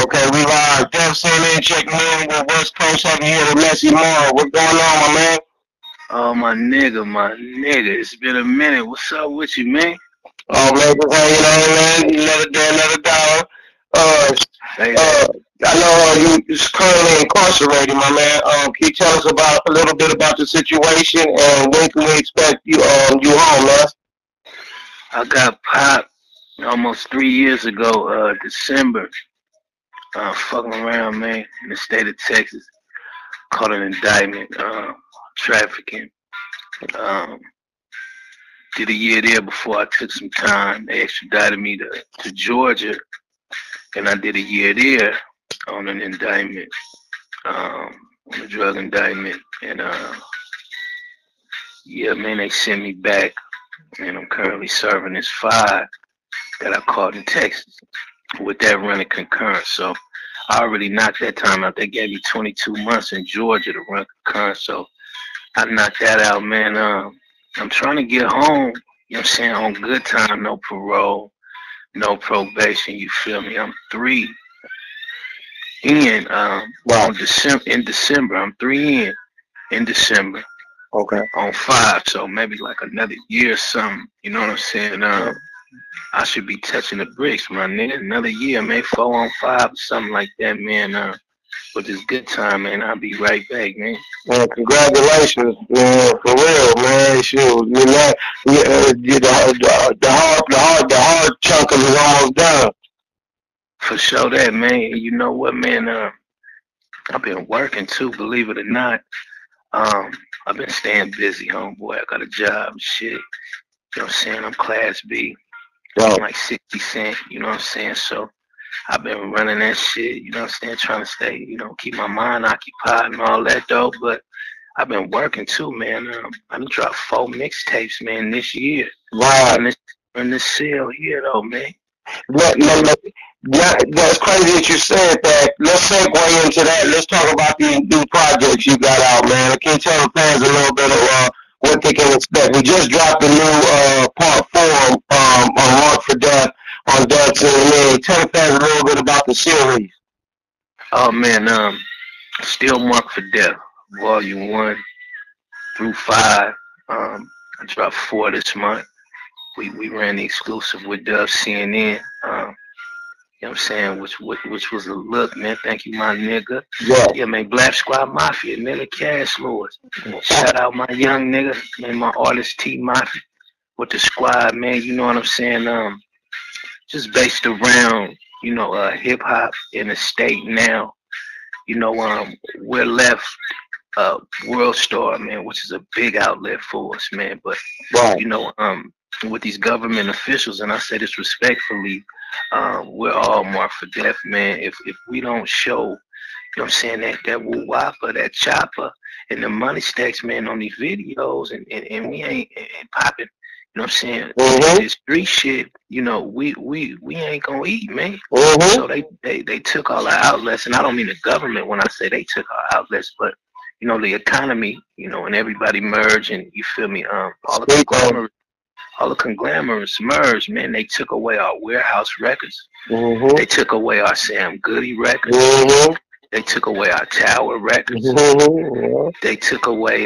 Okay, we live. Def CNN checking in with West Coast over here with Messy Moore. What's going on, my man? Oh my nigga, it's been a minute. What's up with you, man? Oh man, just hanging on, man. Another day, another dollar. Uh, Say that. uh, I know you is currently incarcerated, my man. Can you tell us about a little bit about the situation and when can we expect you home, man? I got popped almost 3 years ago, December. Fucking around, man, in the state of Texas. Caught an indictment, trafficking. Um, did a year there before I took some time. They extradited me to Georgia, and I did a year there on an indictment, on a drug indictment. And yeah, man, they sent me back, and I'm currently serving this 5 that I caught in Texas with that running concurrent. So I already knocked that time out. They gave me 22 months in Georgia to run concurrent. So I knocked that out, man. I'm trying to get home, you know what I'm saying, on good time, no parole, no probation, you feel me? I'm 3 in Wow. on December in December. I'm 3 in December Okay. on 5. So maybe like another year or something. You know what I'm saying? I should be touching the bricks, my nigga. Another year, man, 4 on 5, something like that, man. But it's good time, man. I'll be right back, man. Man, congratulations, man, for real, man. Shoot, you know, the hard chunk of it is almost done. For sure that, man. And you know what, man? I've been working too, believe it or not. Um, I've been staying busy, homeboy. I got a job, shit. You know what I'm saying? I'm class B. Yo, I'm like 60 cent, you know what I'm saying? So I've been running that shit, you know what I'm saying? Trying to stay, keep my mind occupied and all that though. But I've been working too, man. I done dropped 4 mixtapes, man, this year. right. On this sale here though, man. Let, You let, know, let, that's crazy that you said that. Let's segue into that. Let's talk about the new projects you got out, man. Can you tell the fans a little bit of what they can expect? We just dropped the new part 4 on Mark for Death on Death to Tell the fans a little bit about the series. oh man, Still Marked for Death, Volume 1 through 5. I dropped 4 this month. We ran the exclusive with Dove CNN. You know what I'm saying? Which was a look, man. Thank you, my nigga. Yeah. Yeah, man. Black Squad Mafia, nigga. Cash Lords. Shout out my young nigga, man. My artist T Mafia with the squad, man. You know what I'm saying? Just based around, hip hop in the state now. We're left World Star, man, which is a big outlet for us, man. But Right. you know, with these government officials, and I say this respectfully, we're all marked for death, man. If we don't show, what I'm saying, that woo wopper, that chopper, and the money stacks, man, on these videos, and we ain't popping. You know what I'm saying? Mm-hmm. This street shit, we ain't gonna eat, man. Mm-hmm. So they took all our outlets, and I don't mean the government when I say they took our outlets, but the economy, and everybody merged, and you feel me? Speak on. All the conglomerates merged, man. They took away our warehouse records. Mm-hmm. They took away our Sam Goody records. Mm-hmm. They took away our Tower records. Mm-hmm. They took away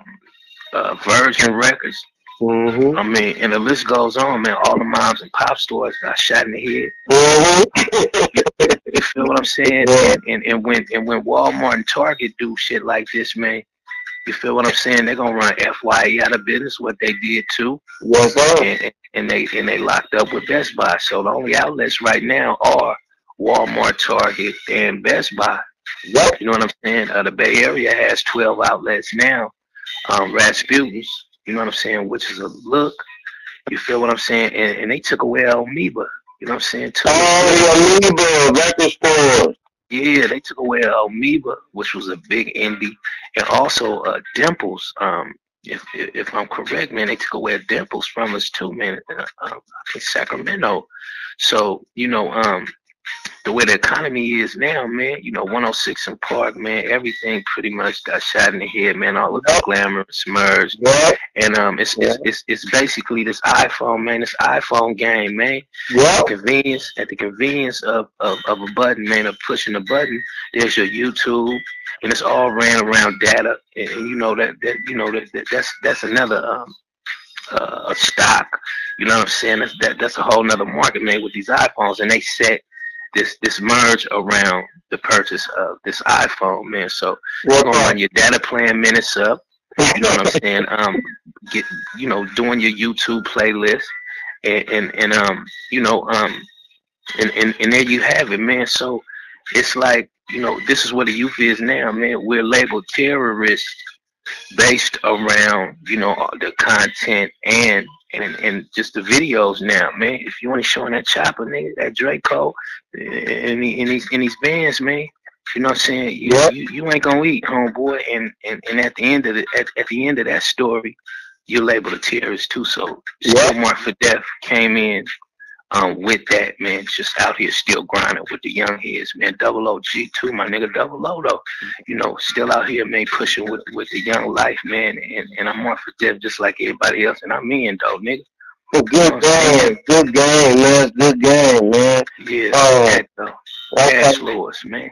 Virgin records. Mm-hmm. I mean, and the list goes on, man. All the moms and pop stores got shot in the head. Mm-hmm. You feel what I'm saying? Yeah. And when Walmart and Target do shit like this, man, you feel what I'm saying? They're gonna run FYE out of business, what they did too. Yes, sir. And they locked up with Best Buy. So the only outlets right now are Walmart, Target, and Best Buy. Yep. You know what I'm saying? The Bay Area has 12 outlets now. Rasputin's, you know what I'm saying, which is a look. You feel what I'm saying? And they took away Amoeba. You know what I'm saying? Too as well. Oh, the Amoeba record store. Yeah, they took away Amoeba, which was a big indie, and also Dimples. If I'm correct, man, they took away Dimples from us too, man. I think Sacramento. So the way the economy is now, man, 106 in Park, man, everything pretty much got shot in the head, man. All of the glamour merged, and it's basically this iPhone, man, this iPhone game, man. At the convenience of a button, man, of pushing a button. There's your YouTube, and it's all ran around data, and that's another stock. You know what I'm saying? That's a whole nother market, man, with these iPhones, and they set this merge around the purchase of this iPhone, man. So you're gonna run your data plan minutes up. You know what I'm saying? Get doing your YouTube playlist, and there you have it, man. So it's like, this is what the youth is now, man. We're labeled terrorists based around, the content and just the videos now, man. If you ain't showing that Chopper, nigga, that Draco, in these bands, man, you know what I'm saying? You ain't gonna eat, homeboy. And at the end of that story, you're labeled a terrorist too. So still marked for death came in with that, man, just out here still grinding with the young heads, man. Double OG too, my nigga. Double O though, still out here, man, pushing with the young life, man. And I'm on for death just like everybody else, and I'm in though, nigga. Good game, man. Good game, man. Yeah, Cash Lords, man.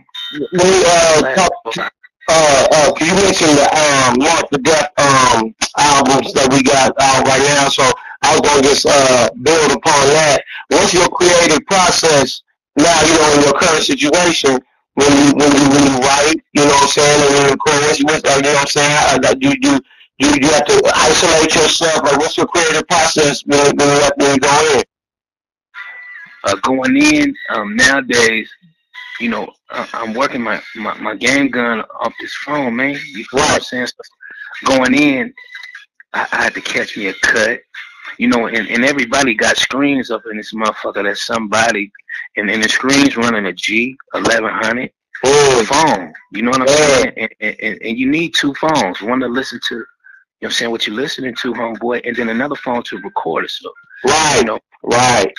Can you mention the Mark for Death albums that we got out right now? So I was gonna just build upon that. What's your creative process now? In your current situation, when you write, you know what I'm saying, and when you record, you know what I'm saying? You have to isolate yourself. Like, what's your creative process when you go in? Going in nowadays, I'm working my game gun off this phone, man. You feel what I'm saying? So going in, I had to catch me a cut, and everybody got screens up in this motherfucker. That's somebody, and the screen's running a G1100 phone. You know what I'm saying? And you need two phones, one to listen to, you know what I'm saying, what you're listening to, homeboy, and then another phone to record it. So, right.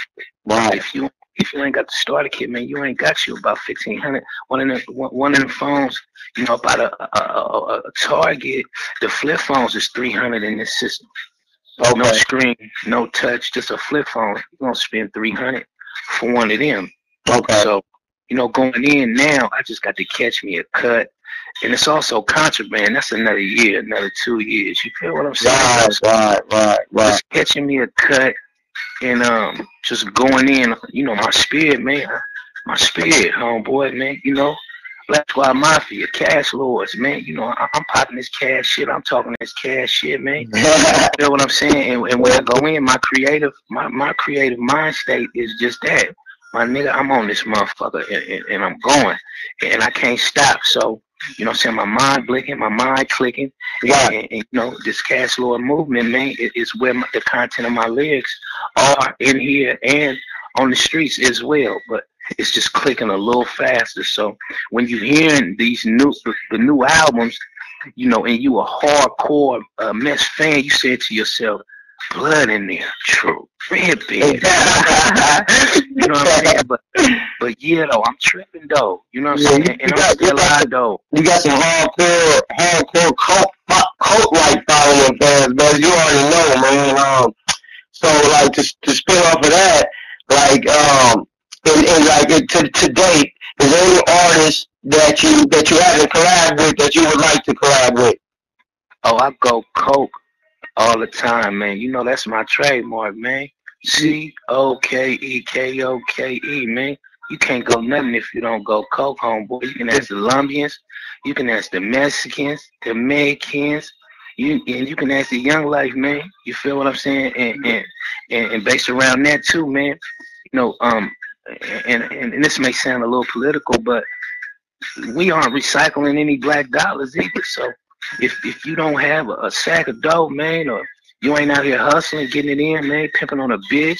If you ain't got the starter kit, man, you ain't got you about 1,500. One of the phones, about a Target, the flip phones is 300 in this system. Okay. No screen, no touch, just a flip phone. You're gonna spend 300 for one of them. Okay. So, going in now, I just got to catch me a cut. And it's also contraband. That's another year, another 2 years. You feel what I'm saying? Right. Just catching me a cut and just going in, my spirit, man. My spirit, homeboy, man. Black Squad Mafia, Cash Lords, man. I'm popping this cash shit. I'm talking this cash shit, man. You feel what I'm saying? And when I go in, my creative mind state is just that. My nigga, I'm on this motherfucker and I'm going. And I can't stop. So, you know what I'm saying? My mind blinking, my mind clicking. And this Cash Lord movement, man, is where the content of my lyrics are in here and on the streets as well. But it's just clicking a little faster. So when you're hearing the new albums, and you a hardcore Mess fan, you say to yourself, blood in there, true. Red bed. You know what I'm saying? But yeah, though, I'm tripping though. You know what I'm saying? And I'm still alive though. You got some hardcore cult-like following fans, man. You already know, man. So like to spin off of that, like and like to date, is there any artist that you haven't collabed with that you would like to collab with? Oh, I go Coke all the time, man. That's my trademark, man. COKEKOKE, man. You can't go nothing if you don't go Coke, homeboy. You can ask the Colombians, you can ask the Mexicans, the Mexicans, you can ask the Young Life, man. You feel what I'm saying? And based around that too, man. And this may sound a little political, but we aren't recycling any black dollars either. So if you don't have a sack of dough, man, or you ain't out here hustling, getting it in, man, pimping on a bitch.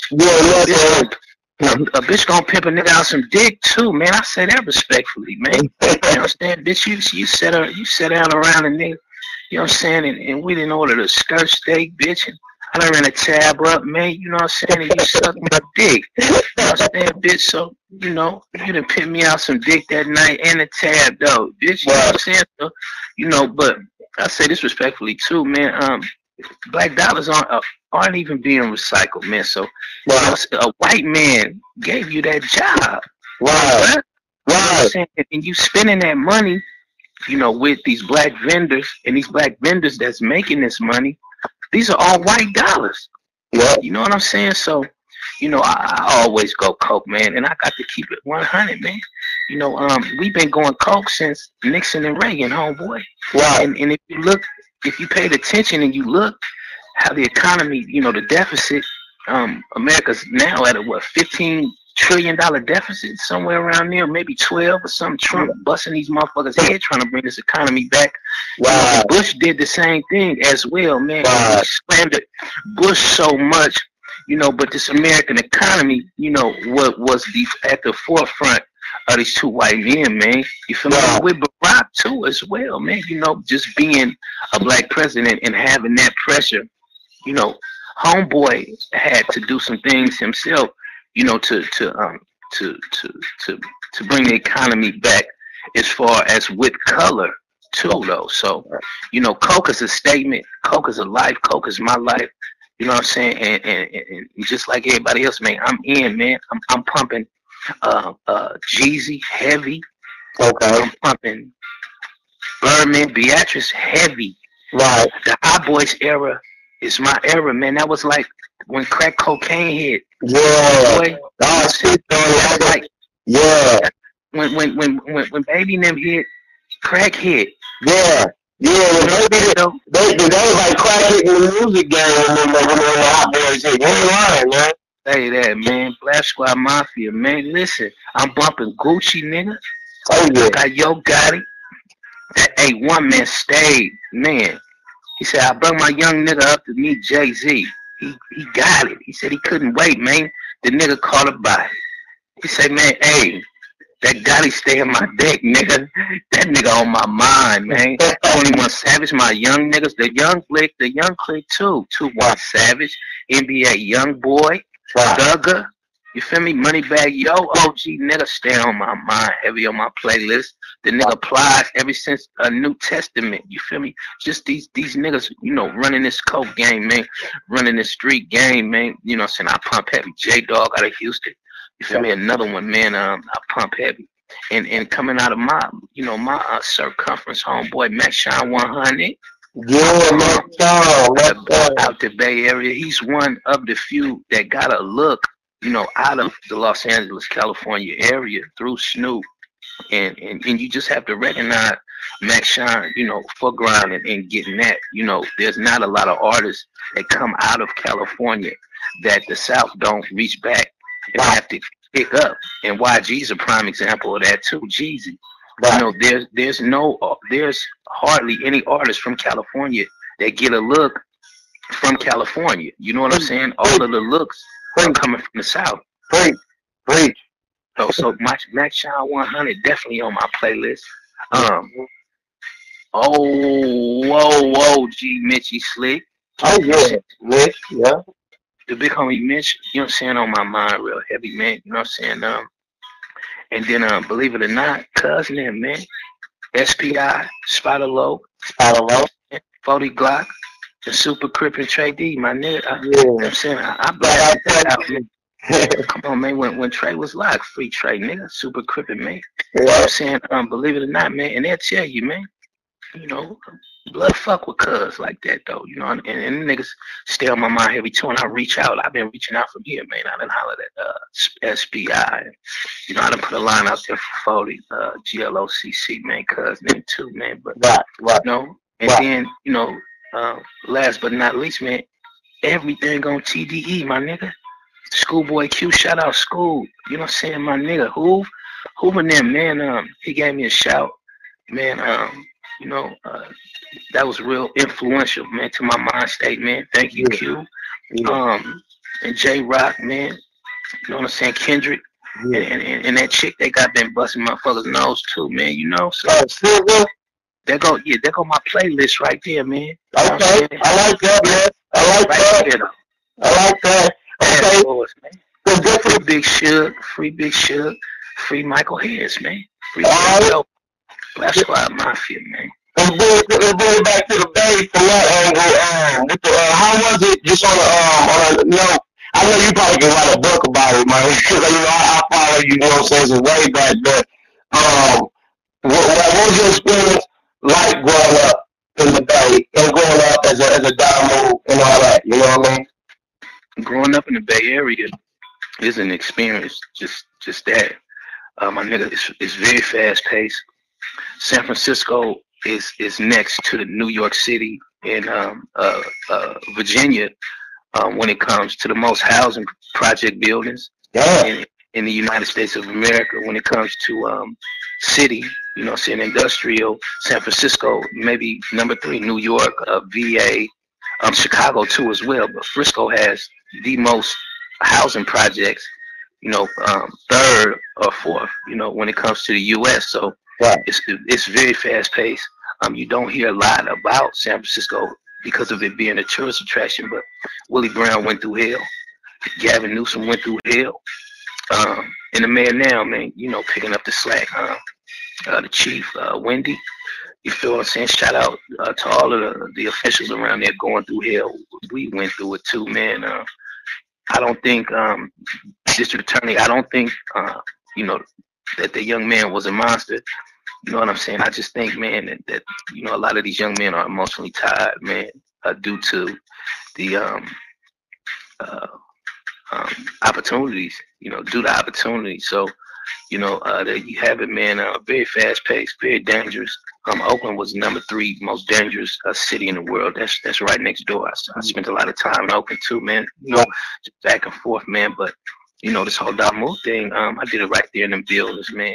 A bitch gonna pimp a nigga out some dick too, man. I say that respectfully, man. You understand? Bitch, you sat down around a nigga, you know what I'm saying, and we didn't order the skirt steak, bitch, and I done ran a tab up, man. You know what I'm saying? And you suck my dick. You know what I'm saying, bitch? So, you know, you done pick me out some dick that night and a tab, though, bitch. You know what I'm saying? So, you know, but I say this respectfully, too, man. Black dollars aren't even being recycled, man. So, you know, a white man gave you that job. Right. You know what I'm saying? And you spending that money, you know, with these black vendors and these black vendors that's making this money. These are all white dollars. Yeah. You know what I'm saying? So, you know, I always go Coke, man, and I got to keep it 100, man. You know, we've been going Coke since Nixon and Reagan, homeboy. Right. And if you paid attention and you look how the economy, you know, the deficit, America's now at a $15 trillion deficit, somewhere around there, maybe 12 or something. Trump busting these motherfuckers' head trying to bring this economy back. Wow. You know, Bush did the same thing as well, man. Wow. He slandered Bush so much, you know, but this American economy, you know, what was at the forefront of these two white men, man. You feel me? With Barack too as well, man. You know, just being a black president and having that pressure, you know, homeboy had to do some things himself, you know, to bring the economy back as far as with color too, though. So, you know, Coke is a statement. Coke is a life. Coke is my life. You know what I'm saying? And just like everybody else, man, I'm in, man. I'm pumping Jeezy heavy. Okay. I'm pumping Birdman, Beatrice heavy. Right. The Hot Boys era is my era, man. That was like when crack cocaine hit. Yeah. Boy, like, yeah. When Baby and them hit, crack hit. Yeah. Yeah, they was like crack hitting the music game when the Hot Boys hit. You ain't lying, man. Say that, man. Black Squad Mafia, man. Listen, I'm bumping Gucci, nigga. Oh, yeah. Got Yo Gotti. That A1 man stayed, man. He said, I brought my young nigga up to meet Jay-Z. He got it. He said he couldn't wait, man. The nigga called a body. He said, man, hey, that Gotti stay in my dick, nigga. That nigga on my mind, man. 21 Savage, my young niggas, the young clique too. 21 Savage, NBA Young Boy, Thugger. You feel me? Moneybag Yo, OG nigga stay on my mind, heavy on my playlist. The nigga applies ever since a New Testament. You feel me? Just these niggas, you know, running this coke game, man. Running this street game, man. You know what I'm saying? I pump heavy. J-Dog out of Houston. You feel me? Another one, man. I pump heavy. And coming out of my, you know, my circumference, homeboy, Max Shine 100. Yeah, Max Shine. Out the Bay Area. He's one of the few that got a look, you know, out of the Los Angeles, California area through Snoop. And you just have to recognize Max Shine, you know, for grinding and getting that. You know, there's not a lot of artists that come out of California that the South don't reach back and have to pick up. And YG's a prime example of that too. Jeezy. You know, there's hardly any artist from California that get a look from California. You know what I'm saying? All of the looks are coming from the South. Preach. So Max Shine 100 definitely on my playlist. G Mitchie Slick. Oh yeah, Mitch, yeah. The big homie Mitch, you know what I'm saying, on my mind real heavy, man. You know what I'm saying? And then believe it or not, cousin him, man. SPI, Spider Low, 40 Glock, the Super Crip and Trey D, my nigga. You know what I'm saying? I blasted that out, man. Come on, man. When Trey was locked, free Trey, nigga. Super crippin', man. You know what I'm saying? Believe it or not, man. And they'll tell you, man. You know, blood fuck with cuz like that, though. You know, and niggas stay on my mind heavy, too. And I reach out. I've been reaching out from here, man. I done hollered at SPI. And, you know, I done put a line out there for 40, GLOCC, man. Cuz, name too, man. But, you know, and then, you know, last but not least, man, everything on TDE, my nigga. Schoolboy Q, shout out School. You know what I'm saying? My nigga, Hoover them, man, he gave me a shout. Man, you know, that was real influential, man, to my mind state, man. Thank you, Q. And J Rock, man. You know what I'm saying? Kendrick. And that chick, they got been busting motherfuckers' nose too, man, you know? So there go my playlist right there, man. Okay, I like that, man. I like that. There, I like that. Okay. Boys, man. So Free Big Shug, free Big Shug, free Michael Harris, man. Free Black Squad Mafia, man. Let's bring it back to the Bay from that angle. How was it just on a note? I know you probably can write a book about it, man, because I follow you, you know what I'm saying, since way back. But what was your experience like growing up in the Bay and growing up as a dime and all that? You know what I mean? Growing up in the Bay Area is an experience, just that. My nigga, it's very fast paced. San Francisco is next to the New York City and Virginia when it comes to the most housing project buildings in the United States of America. When it comes to city, you know, saying industrial, San Francisco maybe number 3, New York, VA, Chicago too as well. But Frisco has the most housing projects, you know, 3rd or 4th, you know, when it comes to the U.S. So it's very fast paced. You don't hear a lot about San Francisco because of it being a tourist attraction, but Willie Brown went through hell. Gavin Newsom went through hell. And the mayor now, man, you know, picking up the slack. The chief, Wendy, you feel what I'm saying? Shout out to all of the officials around there going through hell. We went through it too, man. I don't think district attorney. I don't think you know that the young man was a monster. You know what I'm saying? I just think, man, that you know a lot of these young men are emotionally tired, man, due to the opportunities. You know, due to opportunities. So, you know, there you have it, man. Very fast paced, very dangerous. Oakland was number 3 most dangerous city in the world. That's right next door. I spent a lot of time in Oakland too, man. You know, just back and forth, man. But you know, this whole Damu thing, I did it right there in the buildings, man.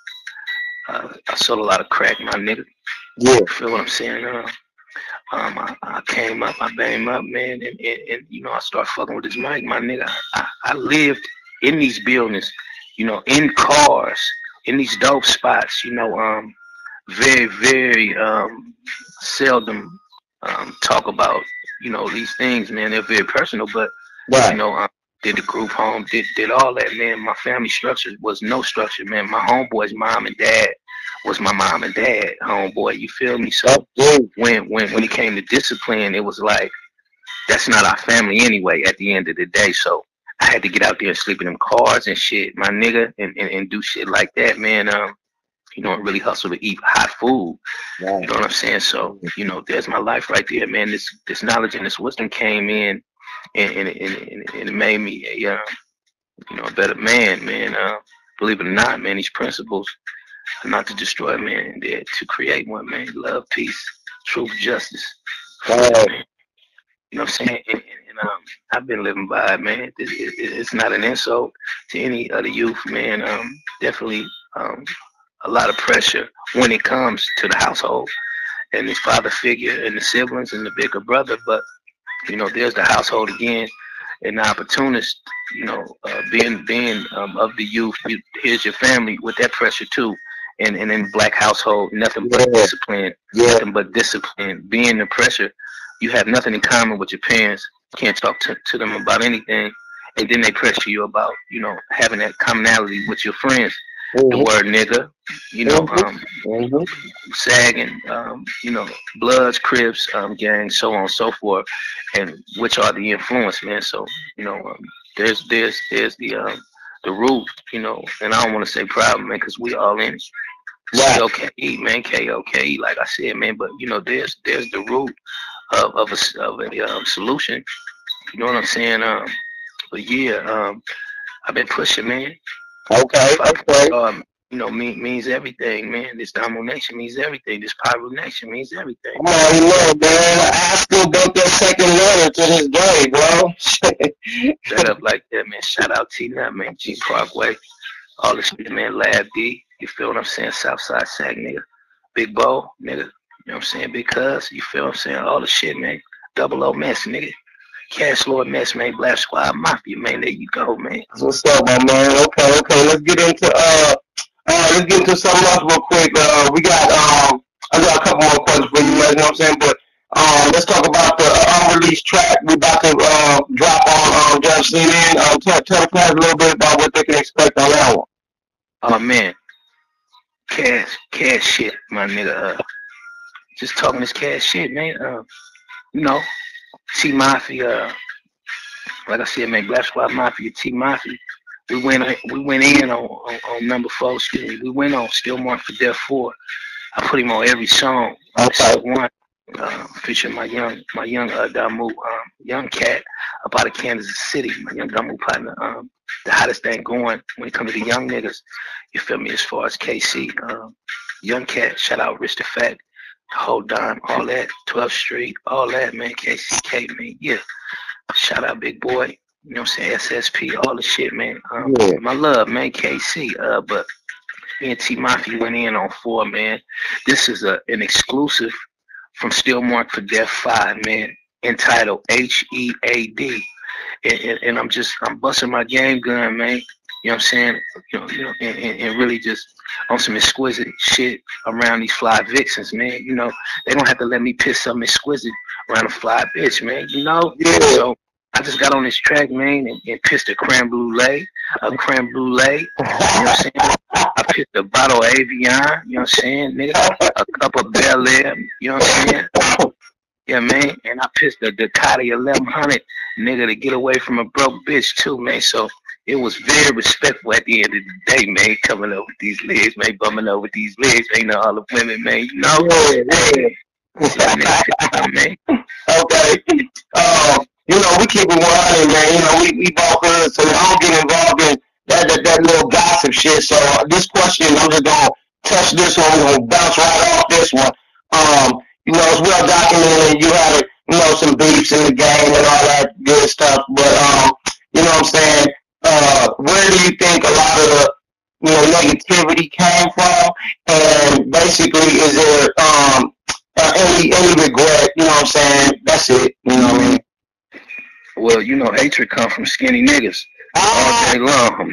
I sold a lot of crack, my nigga. Yeah. You feel what I'm saying? I came up, I banged up, man, and you know, I started fucking with this mic, my nigga. I lived in these buildings, you know, in cars, in these dope spots, you know, very, very seldom talk about, you know, these things, man. They're very personal, but you know, did the group home, did all that, man. My family structure was no structure, man. My homeboy's mom and dad was my mom and dad homeboy. You feel me? So when it came to discipline, it was like that's not our family anyway. At the end of the day, so I had to get out there and sleep in them cars and shit, my nigga, and do shit like that, man. You know, and really hustle to eat hot food. You know what I'm saying? So you know, there's my life right there, man. This knowledge and this wisdom came in. And it made me a you know, a better man, man. Believe it or not, man, these principles are not to destroy man, they're to create one, man. Love, peace, truth, justice. You know what I'm saying? And I've been living by it, man. It's not an insult to any other youth, man. Definitely a lot of pressure when it comes to the household and the father figure and the siblings and the bigger brother, but you know, there's the household again, and the opportunist, you know, being of the youth. Here's your family with that pressure too, and in black household, nothing but discipline, nothing but discipline. Being the pressure, you have nothing in common with your parents. Can't talk to them about anything, and then they pressure you about, you know, having that commonality with your friends. The word nigga, you know, sagging, you know, Bloods, Crips, gangs, so on and so forth, and which are the influence, man. So, you know, there's the root, you know, and I don't want to say problem, man, because we all in it. KOKE, man, KOKE, like I said, man. But you know, there's the root of a solution. You know what I'm saying? But yeah, I've been pushing, man. Okay. You know, means everything, man. This Damo Nation means everything. This Pyro Nation means everything. Come on, you know, man. I still built that second letter to this day, bro. Shut up like that, man. Shout out T-Nut, man. G Parkway. All this shit, man. Lab D. You feel what I'm saying? Southside Sac, nigga. Big Bo, nigga. You know what I'm saying? Big Cuz. You feel what I'm saying? All the shit, man. Double O Mess, nigga. Cash Lord Mess, man. Black Squad Mafia, man. There you go, man. What's up, my man? Okay. Let's get into something else real quick. I got a couple more questions for you, man. You know what I'm saying? But Let's talk about the unreleased track we about to drop on Judge CNN. Tell the fans a little bit about what they can expect on that one. Oh man, cash shit, my nigga. Just talking this cash shit, man. You know, T Mafia. Like I said, man, Black Squad Mafia, T Mafia. We went in on number 4. Excuse me. We went on Still Marked for Death 4. I put him on every song. Okay. One featuring my young Damu, young cat up out of Kansas City. My young Damu partner, the hottest thing going when it comes to the young niggas. You feel me? As far as KC, young cat. Shout out Rich the Fact, the whole dime, all that, 12th Street, all that, man. KCK, man, yeah. Shout out Big Boy. You know what I'm saying? SSP, all the shit, man. Yeah. My love, man, KC. But me and T Mafia went in on 4, man. This is an exclusive from Still Marked for Death 5, man, entitled HEAD. And I'm busting my game gun, man. You know what I'm saying? And really just on some exquisite shit around these fly vixens, man. You know, they don't have to let me piss something exquisite around a fly bitch, man. You know? Yeah. So I just got on this track, man, and pissed a creme brulee. You know what I'm saying? I pissed a bottle of Avion, you know what I'm saying, nigga? A cup of Bel Air, you know what I'm saying? Yeah, man. And I pissed a Ducati 1100, nigga, to get away from a broke bitch, too, man. So it was very respectful at the end of the day, man, coming up with these legs, man, bumming over these legs, man, you know, all the women, man, you know? Yeah. Man. Okay. You know, we keep it 100, man. You know, we both good, so I don't get involved in that little gossip shit. So this question, I'm just gonna touch this one. We're gonna bounce right off this one. You know, it's well documented. You had, some beefs in the game and all that good stuff. But you know what I'm saying? Where do you think a lot of the negativity came from? And basically, is there any regret? You know what I'm saying? That's it. You know what I mean? Well, you know, hatred comes from skinny niggas all day long,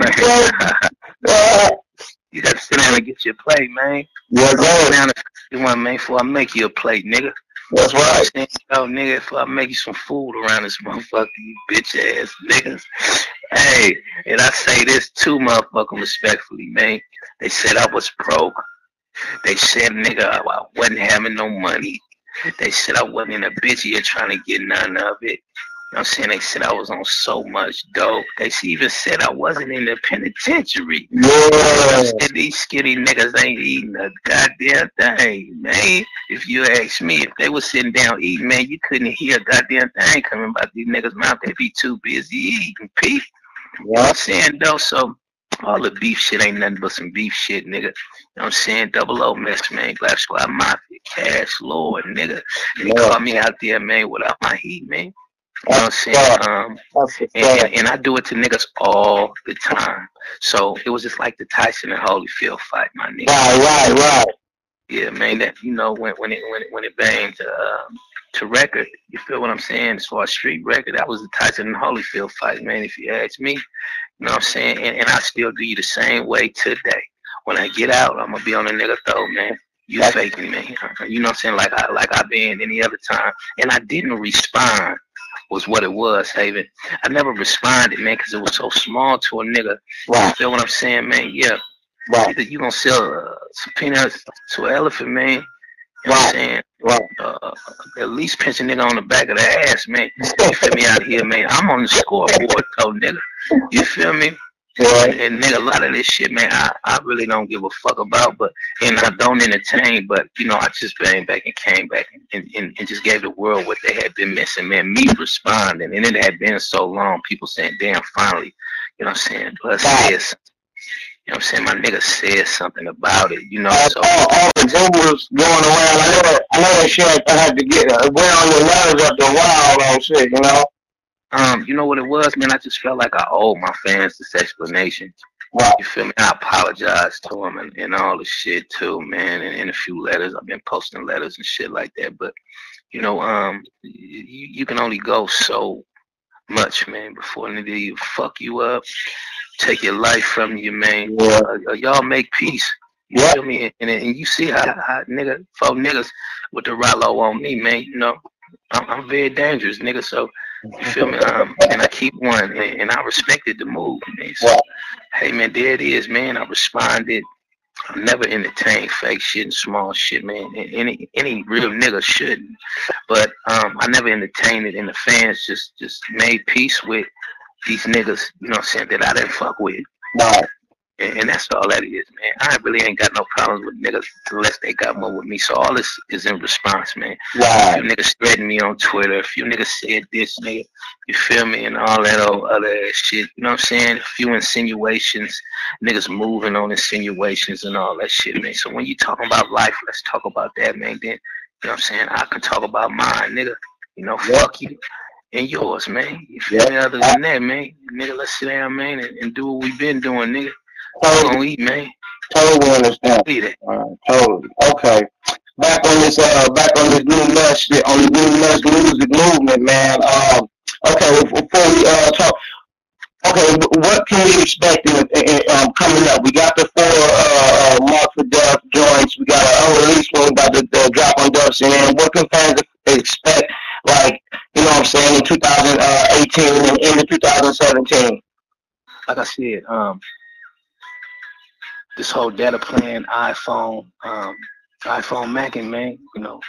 man. You got to sit down and get your plate, man. Yes, sit down and one, man, before I make you a plate, nigga. That's right. Yo, nigga, before I make you some food around this motherfucker, you bitch ass niggas. Hey, and I say this too, motherfucker, respectfully, man. They said I was broke. They said, nigga, I wasn't having no money. They said I wasn't in a bitch here trying to get none of it. You know what I'm saying? They said I was on so much dope. They even said I wasn't in the penitentiary. Yeah. Said these skinny niggas ain't eating a goddamn thing, man. If you ask me, if they was sitting down eating, man, you couldn't hear a goddamn thing coming out these niggas' mouth. They be too busy eating, Pete. You know what I'm saying, though? So all the beef shit ain't nothing but some beef shit, nigga. You know what I'm saying? Double O mess, man. Black Squad Mafia, Cash Lord, nigga. They call me out there, man, without my heat, man. You know what I'm saying? And I do it to niggas all the time. So it was just like the Tyson and Holyfield fight, my nigga. Right. Yeah, man. That when it banged to record, you feel what I'm saying? As far as street record, that was the Tyson and Holyfield fight, man. If you ask me, you know what I'm saying? And I still do you the same way today. When I get out, I'm gonna be on a nigga throat, man. You faking me, you know what I'm saying? Like I been any other time, and I didn't respond. Was what it was, Haven. I never responded, man, because it was so small to a nigga. Right. You feel what I'm saying, man? Yeah. Right. Either you gonna sell some peanuts to an elephant, man. You know what I'm saying? Right. At least pinch a nigga on the back of the ass, man. You feel me out here, man? I'm on the scoreboard, though, nigga. You feel me? Right. And nigga, a lot of this shit, man, I really don't give a fuck about, and I don't entertain, but, you know, I just banged back and came back and just gave the world what they had been missing, man. Me responding, and it had been so long, people saying, damn, finally, you know what I'm saying, Blood says, you know what I'm saying, my nigga said something about it, you know, so. All the rumors going around, I know that shit I had to get, wear on your nerves after a while on shit, you know? You know what it was, man? I just felt like I owed my fans this explanation. Right. You feel me? I apologize to them and all the shit too, man. And in a few letters, I've been posting letters and shit like that. But you know, you can only go so much, man, before nigga fuck you up, take your life from you, man. Yeah. Y'all make peace. You feel me? And you see how nigga, 4 niggas with the Rollo on me, man. You know, I'm very dangerous, nigga. So you feel me? And I keep one, and I respected the move, man. So hey, man, there it is, man. I responded. I never entertained fake shit and small shit, man. And any real nigga shouldn't. But I never entertained it, and the fans just made peace with these niggas, you know what I'm saying, that I didn't fuck with. Right. And that's all that is, man. I really ain't got no problems with niggas unless they got more with me. So all this is in response, man. Right. A few niggas threatened me on Twitter. A few niggas said this, nigga. You feel me? And all that old other shit. You know what I'm saying? A few insinuations. Niggas moving on insinuations and all that shit, man. So when you talking about life, let's talk about that, man. Then, you know what I'm saying? I can talk about mine, nigga. You know, fuck you. And yours, man. You feel me? Other than that, man. Nigga, let's sit down, man, and do what we been doing, nigga. Totally eat, man. Totally understand. Totally. Okay. Back on this new mesh, on the new mesh music movement, man. Okay, before we talk, okay, what can we expect coming up? We got the 4 Mark for Death joints. We got an unreleased one about to drop on Dubs, and what can fans expect? Like, you know what I'm saying, in 2018 and into 2017. Like I said, this whole data plan, iPhone Mackin, man, you know,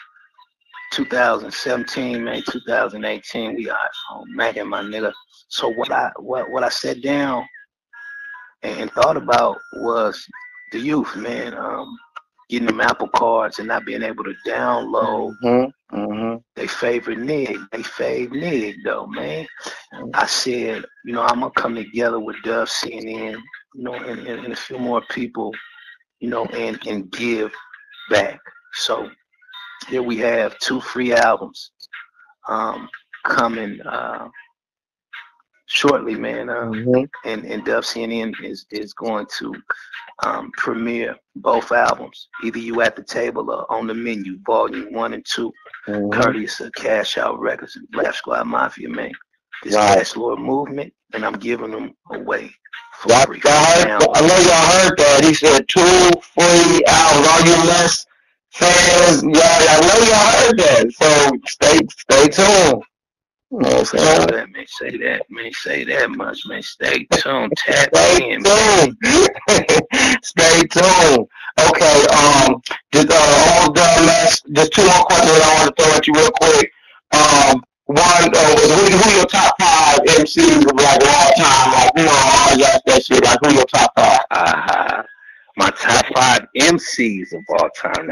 2017, man, 2018, we iPhone Mackin, my nigga. So what I sat down and thought about was the youth, man, getting them Apple cards and not being able to download their favorite nig though, man. I said, you know, I'm gonna come together with Dove CNN, you know, and a few more people, you know, and give back. So here we have 2 free albums coming shortly, man. And Dove CNN is going to premiere both albums. Either you at the table or on the menu, volume 1 and 2, courteous of Cash Out Records and Black Squad Mafia, man. This Cash Lord movement, and I'm giving them away for free. I know y'all heard that. He said 2 free albums. All you less fans, y'all, I know y'all heard that. So stay tuned. You know what I'm saying? Man, say that much, man. Stay tuned. Tap in. Stay tuned. Okay, just 2 more questions I want to throw at you real quick. One, who your top 5 MCs of like all time? Like, you know, I always ask that shit. Like, who your top 5? My top 5 MCs of all time.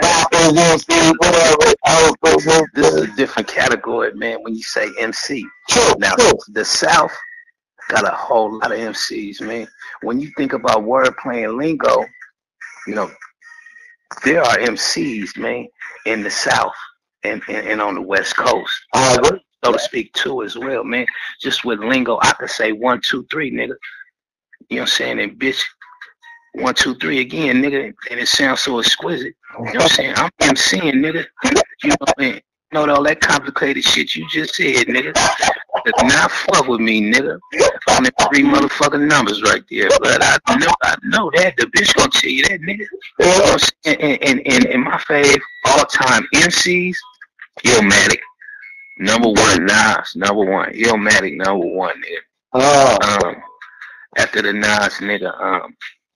This is a different category, man, when you say MC. Now, the South got a whole lot of MCs, man. When you think about wordplay and lingo, you know, there are MCs, man, in the South and on the West Coast. So to speak, too, as well, man. Just with lingo, I could say 1, 2, 3, nigga. You know what I'm saying? And bitch, 1, 2, 3 again, nigga, and it sounds so exquisite. You know what I'm saying? I'm MCing, nigga. You know, man, you know all that complicated shit you just said, nigga. Does not fuck with me, nigga. On the 3 motherfucking numbers right there. But I know that the bitch gonna tell you that, nigga. You know what I'm saying? And my fave all-time MCs, Illmatic, number 1, Nas, number 1, Illmatic, number 1, nigga. After the Nas, nigga,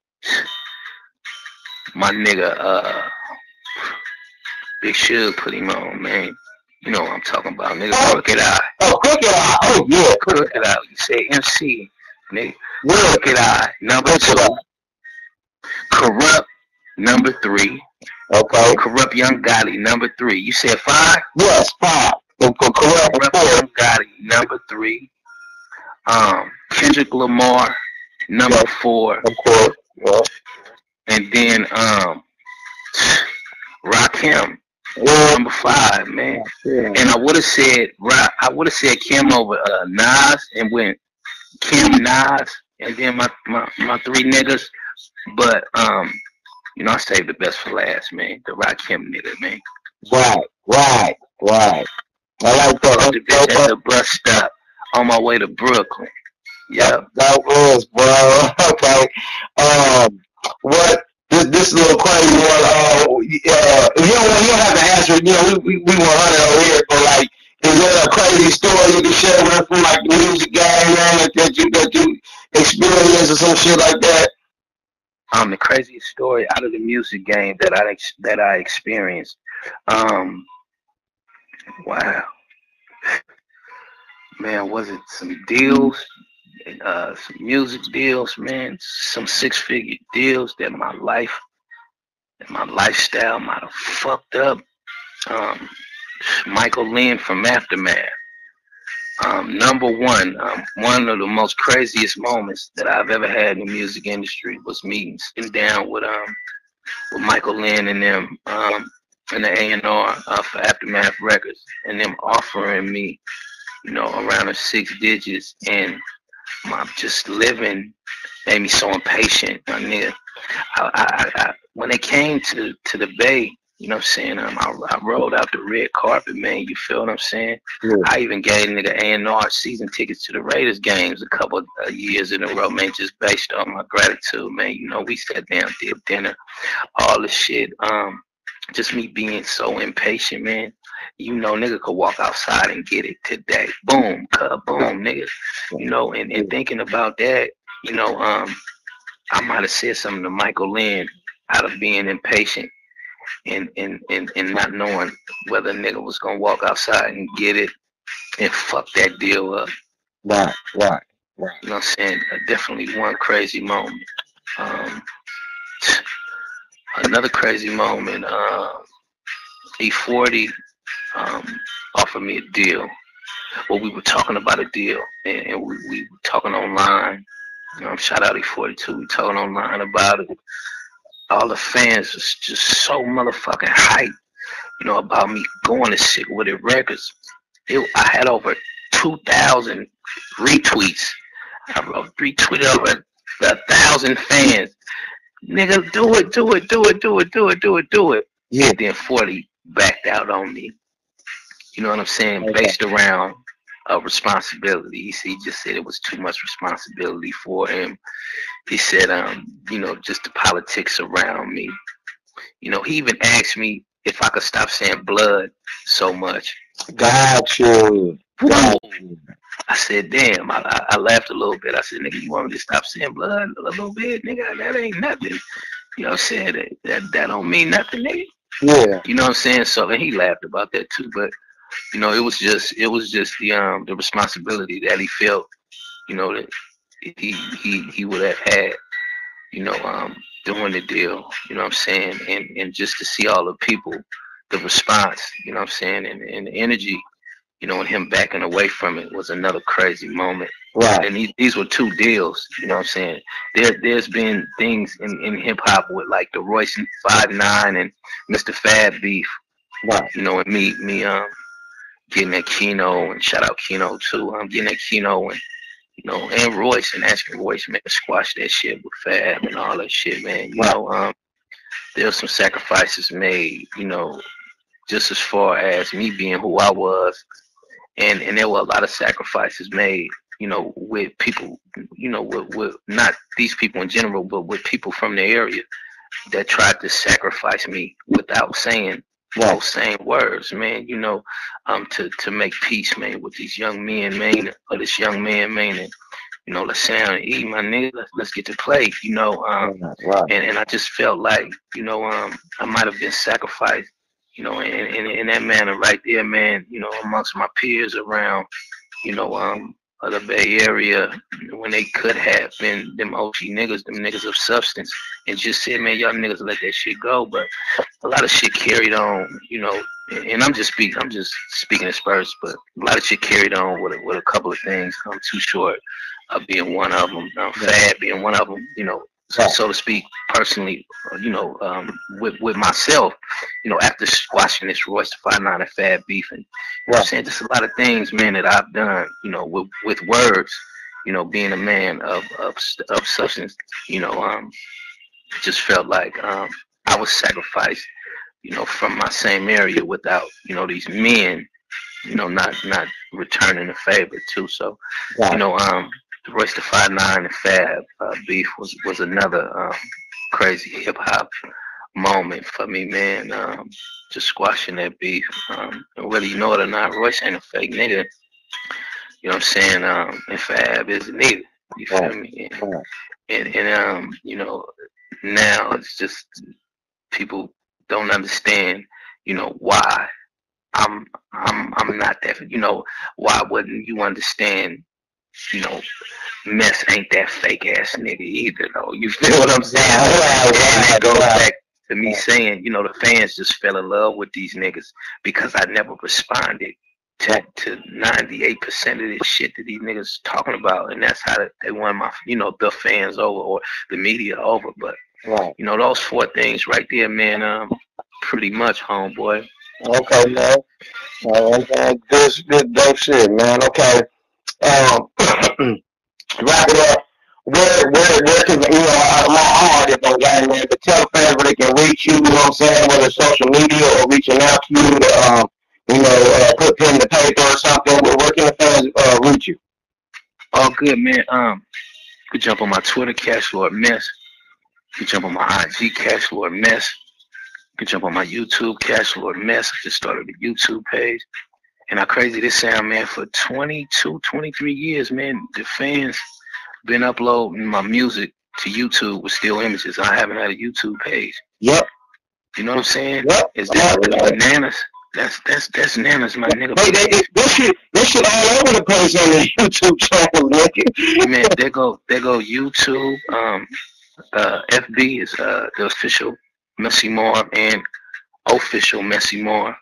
my nigga, Big Suge put him on, man. You know what I'm talking about, nigga. Crooked Eye. Crooked Eye. Oh, yeah. Crooked Eye. You say MC, nigga. Crooked Eye, number 2. Corrupt, number 3. Okay. Corrupt Young Gotti, number 3. You said 5? Yes, 5. Corrupt Young Gotti, number 3. Kendrick Lamar, number 4. Of course. Yeah. And then Rakim, number 5, man. Yeah. And I would have said Kim over Nas and went Kim, Nas, and then my 3 niggas. But you know, I saved the best for last, man. The Rakim nigga, man. Right. I like that. At the bus stop on my way to Brooklyn. Yeah. That was, bro. Okay. What? This is a little crazy one. You don't have to answer you know, we 100 over here, but like, is there a crazy story you can share with us from like the music game, man, that you experienced or some shit like that? The craziest story out of the music game that I experienced. Um, wow, man, was it some deals, some music deals, man, some six-figure deals that my lifestyle might have fucked up. Um, Michael Lynn from Aftermath. One of the most craziest moments that I've ever had in the music industry was meeting, sitting down with Michael Lynn and them in the A&R for Aftermath Records, and them offering me, you know, around the six digits, and my just living made me so impatient. I mean, when they came to the Bay, you know what I'm saying? I rolled out the red carpet, man. You feel what I'm saying? Yeah. I even gave nigga A&R season tickets to the Raiders games a couple of years in a row, man, just based on my gratitude, man. You know, we sat down, did dinner, all this shit. Just me being so impatient, man. You know, nigga could walk outside and get it today. Boom, boom, nigga. You know, and thinking about that, you know, I might have said something to Michael Lynn out of being impatient and not knowing whether a nigga was gonna walk outside and get it and fuck that deal up. Right. You know what I'm saying? Definitely one crazy moment. Um, Another crazy moment. E40 offered me a deal. Well, we were talking about a deal, and we were talking online. Shout out E42. We talking online about it. All the fans was just so motherfucking hyped, you know, about me going to Sick With It Records. I had over 2,000 retweets. I retweeted over 1,000 fans. Nigga, do it. Yeah. And then 40 backed out on me. You know what I'm saying? Okay. Based around responsibility. He just said it was too much responsibility for him. He said, you know, just the politics around me. You know, he even asked me if I could stop saying blood so much. Got you. I said, damn. I laughed a little bit. I said, nigga, you want me to stop saying blood a little bit? Nigga, that ain't nothing. You know what I'm saying? That don't mean nothing, nigga. Yeah. You know what I'm saying? So, and he laughed about that too. But, you know, it was just the responsibility that he felt, you know, that he would have had, you know, doing the deal, you know what I'm saying? And just to see all the people, the response, you know what I'm saying, and the energy, you know, and him backing away from it was another crazy moment. Right. And these were two deals, you know what I'm saying? There's been things in hip hop with like the Royce 5'9" and Mr. Fab beef, Right. you know, and me getting at Keno, and shout out Keno too. I'm getting at Keno and, you know, and Royce, and asking Royce, man, to squash that shit with Fab and all that shit, man. You know, there's some sacrifices made, you know, just as far as me being who I was, and there were a lot of sacrifices made, you know, with people, you know, with not these people in general, but with people from the area that tried to sacrifice me without saying those same words, man. You know, to make peace, man, with these young men, man, or this young man, man, and, you know, let's sound and eat, my nigga. Let's get to play, you know. And I just felt like, you know, I might have been sacrificed, you know, in that manner right there, man. You know, amongst my peers around, you know, of the Bay Area, when they could have been them OG niggas, them niggas of substance, and just said, man, y'all niggas let that shit go. But a lot of shit carried on, you know. And I'm just speaking in spurts, but a lot of shit carried on with a couple of things. I'm Too Short being one of them, Fab being one of them, you know, so to speak, personally, you know, with myself, you know, after watching this Royce 5'9" and Fab beef, and, you know what I'm saying, just a lot of things, man, that I've done, you know, with words, you know, being a man of substance, you know, just felt like I was sacrificed, you know, from my same area without, you know, these men, you know, not returning the favor too. So, you know, the Royce the 5'9" and Fab beef was another crazy hip hop moment for me, man. Just squashing that beef. And whether you know it or not, Royce ain't a fake nigga. You know what I'm saying? And Fab is a nigga. You feel me? And you know, now it's just people don't understand, you know, why I'm not that. You know, why wouldn't you understand? You know, Mess ain't that fake ass nigga either, though. You feel what I'm saying? And it goes back to me saying, you know, the fans just fell in love with these niggas because I never responded to 98% of this shit that these niggas talking about, and that's how they won my, you know, the fans over or the media over. But you know, those four things right there, man. Pretty much, homeboy. Okay, man. Good dope shit, man. Okay. Wrap it up. Where can, you know, I'm on different game, man, but tell fans where they can reach you, you know what I'm saying, whether social media or reaching out to you, you know, put pen to paper or something. Where can the fans reach you? All good, man. You could jump on my Twitter, Cash Lord Mess. You could jump on my IG, Cash Lord Mess. You could jump on my YouTube, Cash Lord Mess. I just started a YouTube page. And how crazy this sound, man, for 22, 23 years, man, the fans been uploading my music to YouTube with still images. I haven't had a YouTube page. Yep. You know what I'm saying? Yep. Is that bananas? That's bananas, my nigga. This shit all over the place on the YouTube channel, nigga. Man, there go YouTube. FB is the official Messy Moore and official Messy Moore.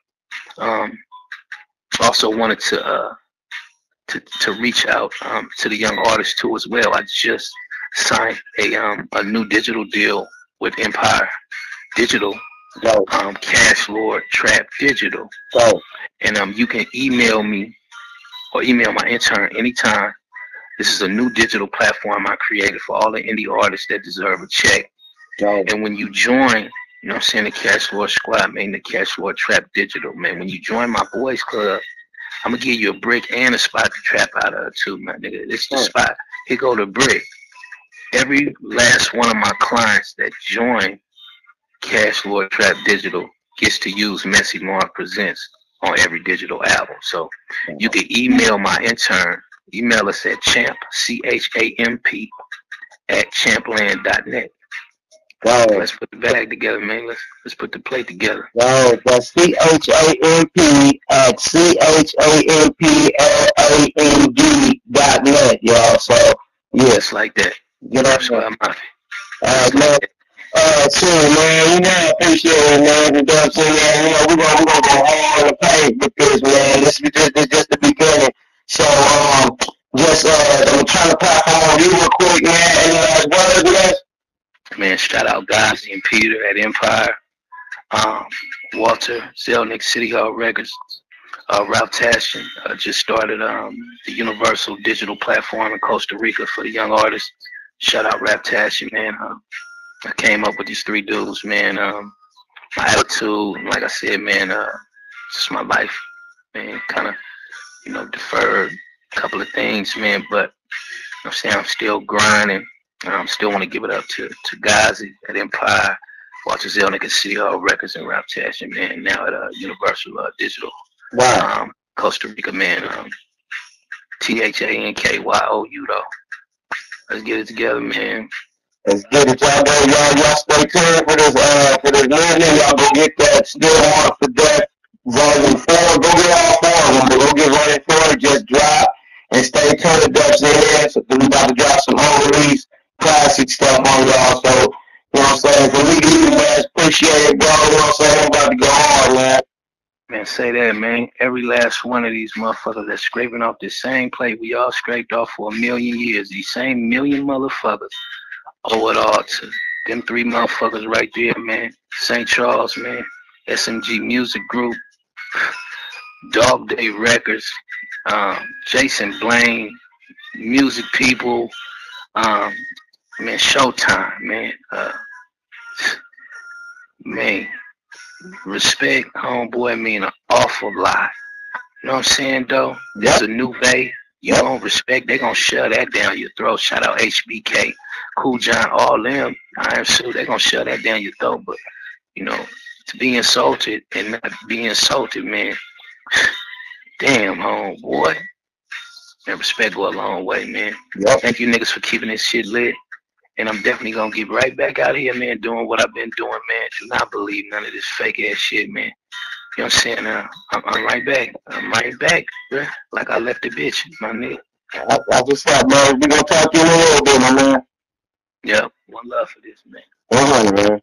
Also wanted to reach out to the young artists too as well. I just signed a new digital deal with Empire Digital, Cash Lord Trap Digital. And you can email me or email my intern anytime. This is a new digital platform I created for all the indie artists that deserve a check. And when you join, you know what I'm saying, the Cash Lord Squad, man, the Cash Lord Trap Digital, man, when you join my boys club, I'm gonna give you a brick and a spot to trap out of too, man, nigga. It's the spot. Here go the brick. Every last one of my clients that join Cash Lord Trap Digital gets to use Messy Moore Presents on every digital album. So you can email my intern. Email us at champ, CHAMP, at champland.net. Let's put the bag together, man. Let's put the plate together. That's CHAMP at CHAMPLAND.net, y'all. So yeah, just like that. Get up there. Man. Sure, man. You know, I appreciate it, man. You know what I'm saying, man? You know, we're gonna go hard on the paint with this, man. This is just the beginning. So, I'm trying to platform on you real quick, man. Any last words, man? Man, shout out Gazi and Peter at Empire. Walter Zelnick, City Hall Records. Ralph Tashin just started the Universal Digital Platform in Costa Rica for the young artists. Shout out Ralph Tashin, man. I came up with these three dudes, man. My attitude, like I said, man, just my life, man, kind of, you know, deferred a couple of things, man, but I'm saying I'm still grinding. Still want to give it up to Gazi at Empire, Walter Zelnick at City Hall Records, and Ralph Tashin, man, now at Universal Digital. Wow. Costa Rica, man. THANKYOU, though. Let's get it together, man. Let's get it, y'all stay tuned for this movement. Y'all go get that Still On for Death Volume 4. Go get all four of them, but go get Volume 4. Just drop and stay tuned to Dubs in. So we about to drop some unreleased classic stuff on y'all. So, you know what I'm saying? For me, man, appreciate it, bro. You know what I'm saying? I'm about to go hard, man. Man, say that, man. Every last one of these motherfuckers that's scraping off this same plate we all scraped off for 1,000,000 years. These same million motherfuckers owe it all to them three motherfuckers right there, man. St. Charles, man. SMG Music Group. Dog Day Records. Jason Blaine. Music People. Man, Showtime, man. Man. Respect, homeboy, mean an awful lot. You know what I'm saying, though? There's a new bay. You don't respect, they gonna shove that down your throat. Shout out HBK, Cool John, all them. I am sure they gonna shove that down your throat. But you know, to be insulted and not be insulted, man. Damn, homeboy. And respect go a long way, man. Yep. Thank you niggas for keeping this shit lit. And I'm definitely gonna get right back out here, man, doing what I've been doing, man. Do not believe none of this fake ass shit, man. You know what I'm saying? I'm right back. I'm right back, bruh. Like I left the bitch, my nigga. That's what's up, man. We gonna talk to you in a little bit, my man. Yeah, one love for this, man. 100, man.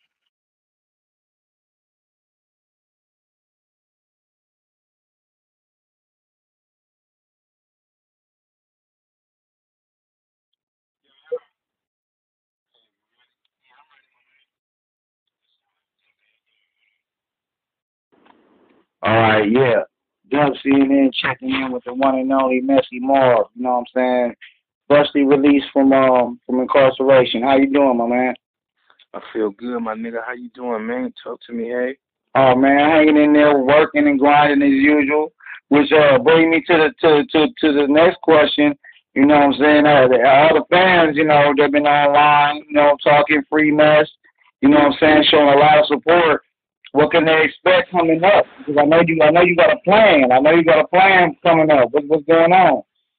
All right, yeah. Dub CNN checking in with the one and only Messy Marv. You know what I'm saying? Freshly released from incarceration. How you doing, my man? I feel good, my nigga. How you doing, man? Talk to me, hey. Oh man, hanging in there, working and grinding as usual. Which brings me to the next question. You know what I'm saying? All the fans, you know, they've been online, you know, talking free mess. You know what I'm saying? Showing a lot of support. What can they expect coming up? Because I know you got a plan. I know you got a plan coming up. What's going on?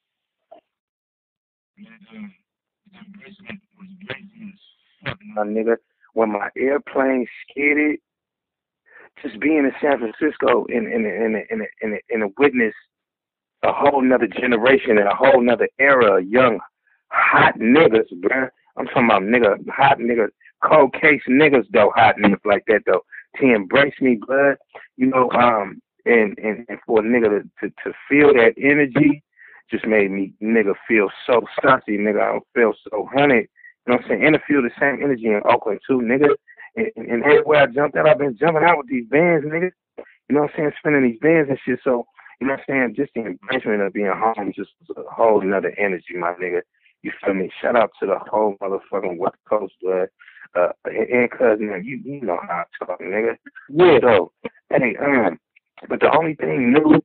My nigga, when my airplane skidded, just being in San Francisco and witness a whole nother generation and a whole nother era of young hot niggas, bruh. I'm talking about hot niggas, cold case niggas though, hot niggas like that though. To embrace me, blood, you know, and for a nigga to feel that energy just made me nigga feel so sussy, nigga. I feel so hunted. You know what I'm saying? And to feel the same energy in Oakland too, nigga. And everywhere I jumped out, I've been jumping out with these bands, nigga. You know what I'm saying? Spinning these bands and shit. So, you know what I'm saying? Just the embracement of being home just was a whole nother energy, my nigga. You feel me? Shout out to the whole motherfucking West Coast, blood. And cousin, you know how I talk, nigga. Yeah. So, hey, but the only thing new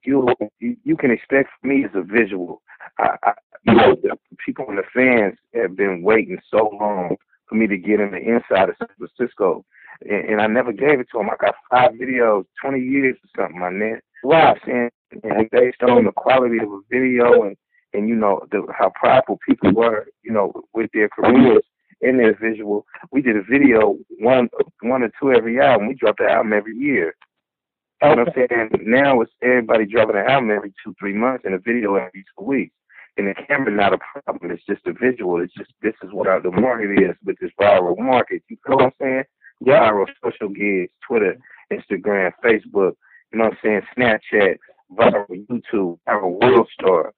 you can expect from me is a visual. You know, the people and the fans have been waiting so long for me to get in the inside of San Francisco, and I never gave it to them. I got 5 videos, 20 years or something, my man. Wow. And based on the quality of a video and you know how prideful people were, you know, with their careers and their visual, we did a video one or two every album. We dropped an album every year. You know what I'm saying? Now it's everybody dropping an album every 2-3 months and a video every 2 weeks. And the camera not a problem. It's just a visual. It's just this is what the market is with this viral market. You know what I'm saying? Yeah. Viral social gigs, Twitter, Instagram, Facebook. You know what I'm saying? Snapchat, viral YouTube, viral World Star,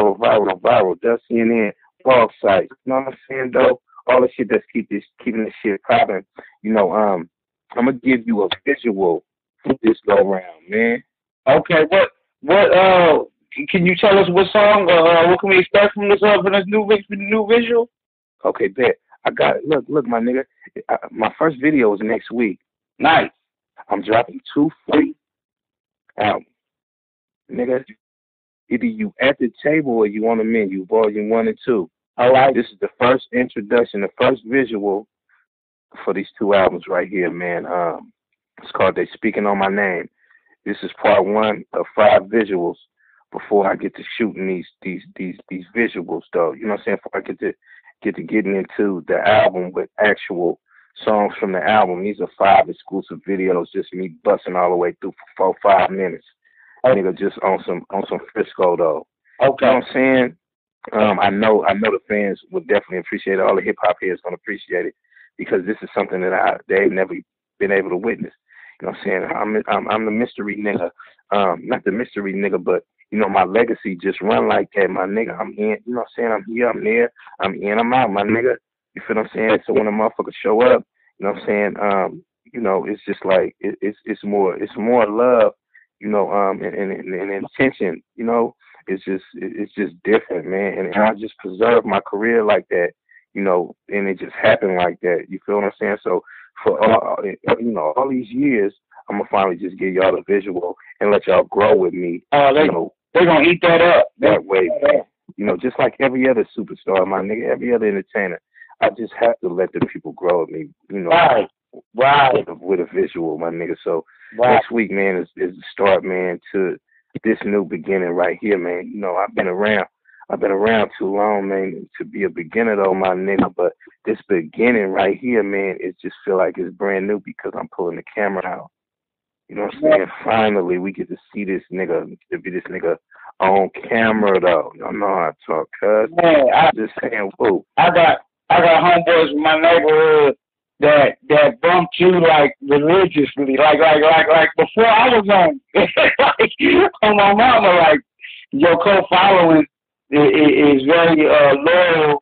viral. Dub CNN, blog sites. You know what I'm saying though? All the shit that's keeping this shit popping. You know, I'm gonna give you a visual for this go round, man. Okay, what can you tell us what song? What can we expect from this new visual? Okay, bet. I got it. Look, my nigga. My first video is next week. Nice. I'm dropping 2 free albums, nigga. Either you at the table or you on the menu, volume 1 and 2. All right. This is the first introduction, the first visual for these 2 albums right here, man. It's called "They Speaking on My Name." This is part 1 of 5 visuals. Before I get to shooting these visuals though, you know what I'm saying? Before I get to getting into the album with actual songs from the album. These are 5 exclusive videos, just me busting all the way through for 5 minutes. Nigga, just on some Frisco though. Okay. You know what I'm saying? I know the fans would definitely appreciate it. All the hip hop heads gonna appreciate it because this is something that they've never been able to witness. You know what I'm saying? I'm the mystery nigga. Not the mystery nigga, but you know, my legacy just run like that, my nigga. I'm in, you know what I'm saying? I'm here, I'm there, I'm in, I'm out, my nigga. You feel what I'm saying? So when a motherfucker show up, you know what I'm saying? You know, it's just like it's more love, you know, and intention, you know. It's just different, man. And I just preserve my career like that, you know, and it just happened like that. You feel what I'm saying? So for you know, all these years, I'm gonna finally just give y'all the visual and let y'all grow with me. You know, they're gonna eat that up that way, man. You know, just like every other superstar, my nigga, every other entertainer. I just have to let the people grow with me. You know, Right. with a visual, my nigga. So Right. next week, man, is the start, man, to this new beginning right here, man. You know, I've been around too long, man, to be a beginner though, my nigga. But this beginning right here, man, it just feel like it's brand new because I'm pulling the camera out. You know what I'm saying? Finally, we get to see this nigga, to be this nigga on camera though. Y'all know how I talk, cuz. Man, I'm just saying, whoa. I got homeboys in my neighborhood that bumped you like religiously, like before I was on, like on my mama, like your co-following is very loyal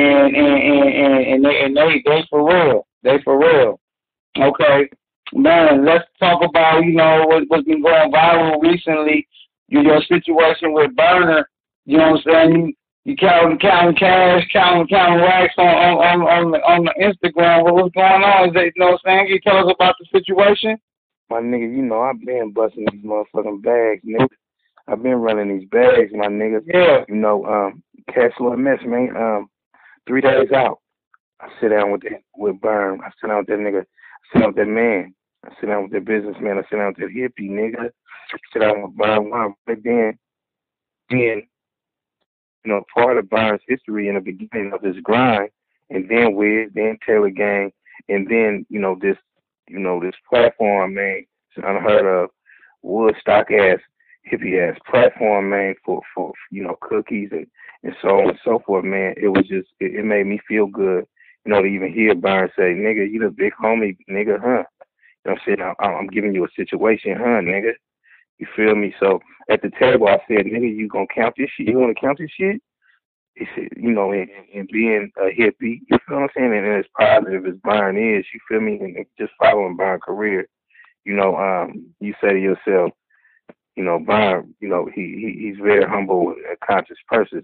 and they for real. Okay, man, let's talk about what's been going viral recently. Your situation with Burner. You know what I'm saying? You counting cash, counting racks on the Instagram. What's going on? Is that, you know what I'm saying? Can you tell us about the situation? My nigga, you know I've been busting these motherfucking bags, nigga. I've been running these bags, my nigga. Yeah. You know, Cash Lord Mess, man. 3 days out, I sit down with Burn. I sit down with that nigga. I sit down with that man. I sit down with that businessman. I sit down with that hippie nigga. I sit down with Burn. But then, you know, part of Burns' history in the beginning of his grind, and then Wiz, then Taylor Gang, and then, this platform, man, it's unheard of, Woodstock ass, hippie ass platform, man, for cookies and so on and so forth, man. It was just, it made me feel good, to even hear Burns say, nigga, you the big homie, nigga, huh? You know what I'm saying? I'm giving you a situation, huh, nigga? You feel me? So at the table, I said, nigga, you gonna count this shit? You wanna count this shit? He said, and being a hippie, you feel what I'm saying? And as positive as Byron is, you feel me? And just following Byron's career, you say to yourself, Byron, he's very humble, a conscious person.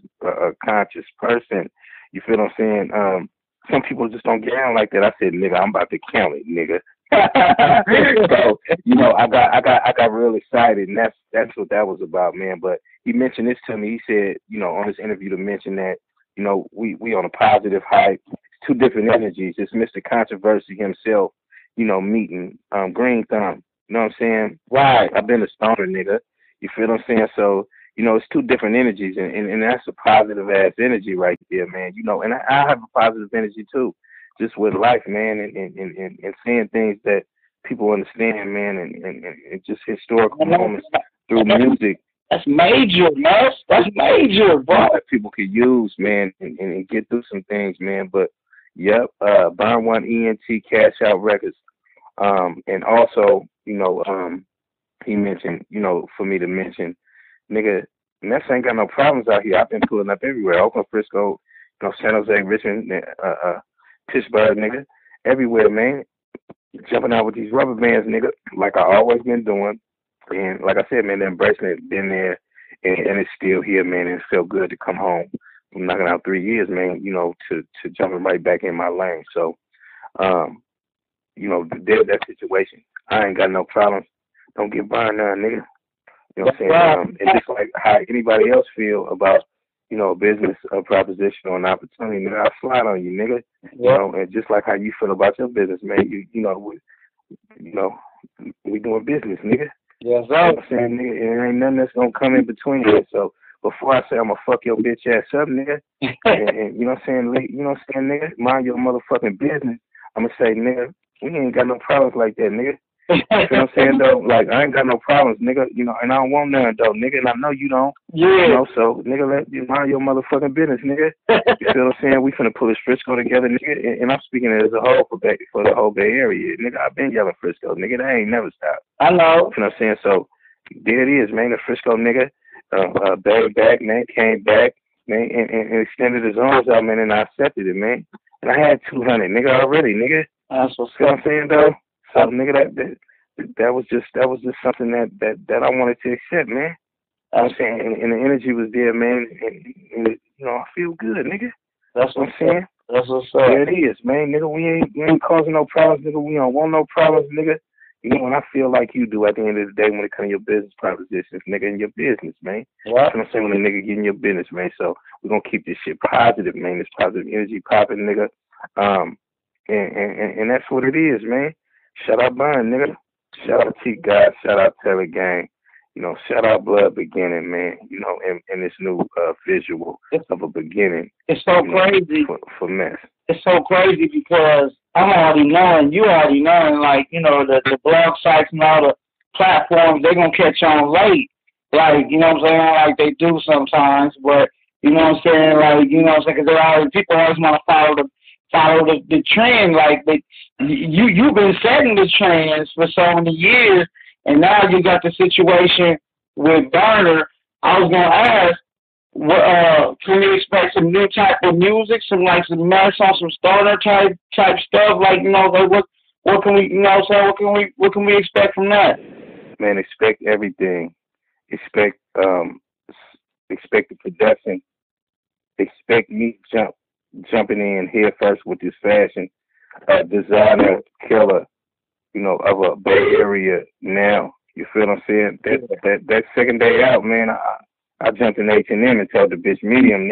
You feel what I'm saying? Some people just don't get down like that. I said, nigga, I'm about to count it, nigga. So, I got real excited, and that's what that was about, man. But he mentioned this to me. He said, on his interview to mention that, we on a positive hype. It's two different energies. It's Mr. Controversy himself, meeting Green Thumb. You know what I'm saying? Right. I've been a stoner, nigga. You feel what I'm saying? So, it's two different energies, and that's a positive ass energy right there, man. And I have a positive energy too. Just with life, man, and seeing things that people understand, man, and just historical moments through music. That's major, man. That's major, bro. That people could use, man, and get through some things, man. But, yep, Burn One ENT Cash Out Records. And also, he mentioned, for me to mention, nigga, Ness ain't got no problems out here. I've been pulling up everywhere. Oakland, Frisco, San Jose, Richmond, Pittsburgh, nigga, everywhere, man. Jumping out with these rubber bands, nigga, like I always been doing. And like I said, man, the embracement been there, and it's still here, man. And it felt good to come home from knocking out 3 years, man, to jumping right back in my lane. So, there's that situation. I ain't got no problems. Don't get burned now, nigga. You know what I'm saying? And just like how anybody else feel about, a business, a proposition, or an opportunity, nigga, I slide on you, nigga. And just like how you feel about your business, man, we doing business, nigga. Yes, sir. You know what I'm saying, nigga? There ain't nothing that's gonna come in between it. So before I say I'm gonna fuck your bitch ass up, nigga, and you know what I'm saying, nigga, mind your motherfucking business, I'm gonna say, nigga, we ain't got no problems like that, nigga. You know what I'm saying, though? Like, I ain't got no problems, nigga, and I don't want none, though, nigga, and I know you don't. Yeah. So, nigga, let you mind your motherfucking business, nigga. You feel what I'm saying? We finna pull this Frisco together, nigga, and I'm speaking as a whole for the whole Bay Area. Nigga, I've been yelling Frisco, nigga. That ain't never stopped. I know. You know what I'm saying? So, there it is, man, the Frisco nigga, back, man, came back, man, and extended his arms out, man, and I accepted it, man. And I had 200, nigga, already, nigga. That's what's you know what I'm saying, though? So, nigga, that was just something that I wanted to accept, man. I'm saying, and the energy was there, man, and I feel good, nigga. That's what I'm saying. That's what's up. There it is, man, nigga. We ain't causing no problems, nigga. We don't want no problems, nigga. And I feel like you do at the end of the day when it comes to your business propositions, nigga, in your business, man. What? I'm saying, when a nigga get in your business, man. So we're gonna keep this shit positive, man. This positive energy popping, nigga. And that's what it is, man. Shout out Burn, nigga. Shout out T God. Shout out Taylor Gang. You know, shout out Blood Beginning, man. You know, and this new visual of a beginning. It's so crazy for Mess. It's so crazy because I'm already knowing, you already knowing, like, you know, the blog sites and all the platforms, they're gonna catch on late, like, you know what I'm saying, like they do sometimes. But you know what I'm saying, like, you know what I'm saying, because people always want to follow the trend, like you've been setting the trends for so many years, and now you got the situation with Burner. I was gonna ask, can we expect some new type of music, some Mess on some starter type stuff, like, you know, like what can we, you know what I'm saying, what can we expect from that? Man, expect everything. Expect the production. Expect me jumping in here first with this fashion designer killer, you know, of a Bay Area now. You feel what I'm saying? That second day out, man, I jumped in H&M and told the bitch medium,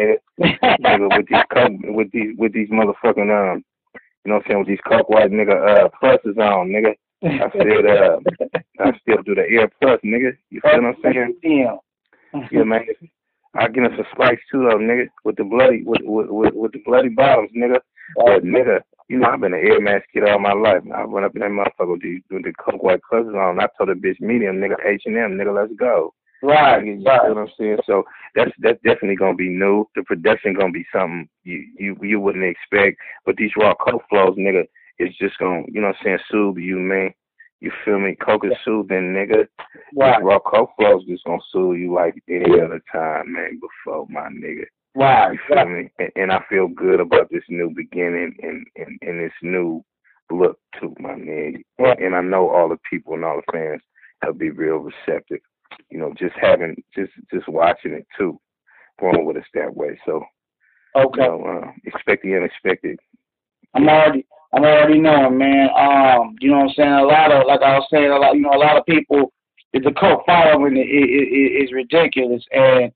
nigga, with these motherfucking you know what I'm saying, with these coke white nigga pluses on, nigga. I said I still do the Air Plus, nigga. You feel what I'm saying? Yeah, man. I get us some spikes too, though, nigga, with the bloody bloody bottoms, nigga. But nigga, you know I've been an Air Max kid all my life. I run up in that motherfucker with the coke white pluses on. I told the bitch medium, nigga, H&M, nigga, let's go. Right. You know what I'm saying? So that's definitely gonna be new. The production gonna be something you wouldn't expect. But these raw coke flows, nigga, is just gonna, you know what I'm saying, soothe you, man. You feel me? Coke is soothing, nigga. Right. These raw coke flows just gonna soothe you like any other time, man, before, my nigga. Right. You feel me? And I feel good about this new beginning and this new look too, my nigga. Right. And I know all the people and all the fans will be real receptive. You know, just watching it too, going with us that way. So, okay, you know, expect the unexpected. I'm already knowing, man. You know what I'm saying? A lot of, like I was saying, a lot of people, the cult following is ridiculous, and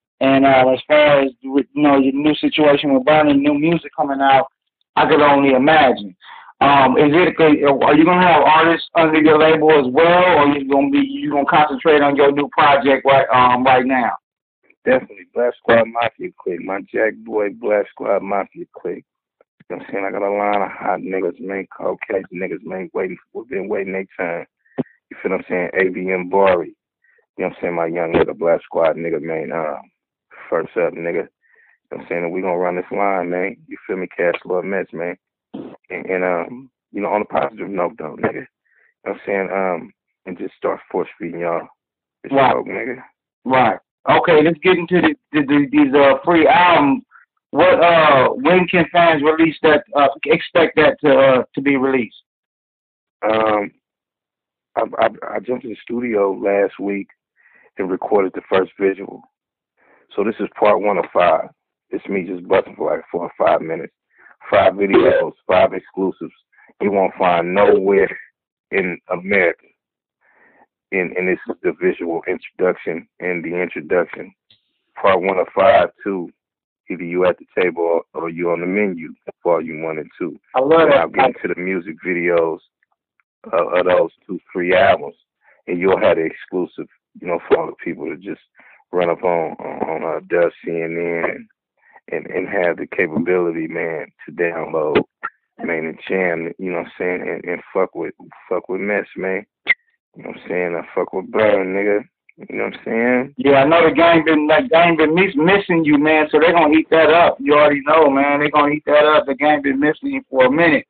as far as, you know, your new situation with Burning, new music coming out, I could only imagine. Are you gonna have artists under your label as well, or you gonna concentrate on your new project right now? Definitely, Black Squad Mafia clique, my Jack Boy Black Squad Mafia clique. You know what I'm saying? I got a line of hot niggas, man, Caucasian niggas, man, been waiting their time. You feel what I'm saying? ABM Bari. You know what I'm saying? My young nigga, Black Squad nigga, man. First up, nigga. You know what I'm saying? We gonna run this line, man. You feel me? Cash Lord Mess, man. And you know, on a positive note, though, nigga. You know what I'm saying? And just start force feeding y'all this show, nigga. Right. Okay, let's get into these free albums. When can fans release that? Expect that to be released? I jumped in the studio last week and recorded the first visual. So this is part 1 of 5. It's me just busting for like 4 or 5 minutes. 5 videos, 5 exclusives. You won't find nowhere in America. And this is the visual introduction and the introduction. Part 1 of 5 too. Either you at the table or you on the menu. Volume 1 and 2. I love it. I'll get into the music videos of those 2 free albums, and you'll have the exclusive, you know, for all the people to just run up on Dust CNN and have the capability, man, to download, man, and jam, you know what I'm saying, and fuck with Mess, man. You know what I'm saying? I fuck with Burn, nigga. You know what I'm saying? Yeah, I know the gang been missing you, man, so they're gonna eat that up. You already know, man. They're gonna eat that up. The gang been missing you for a minute.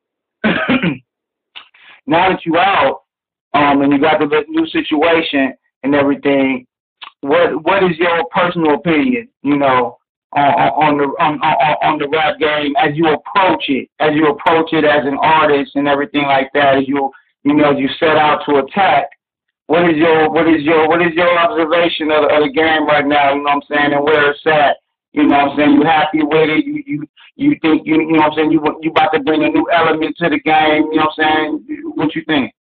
Now that you out, and you got the new situation and everything, what is your personal opinion, you know, on the rap game as you approach it as an artist and everything like that, as you set out to attack? What is your observation of the game right now? You know what I'm saying, and where it's at? You know what I'm saying? You happy with it? You think you know what I'm saying? You about to bring a new element to the game? You know what I'm saying? What you think?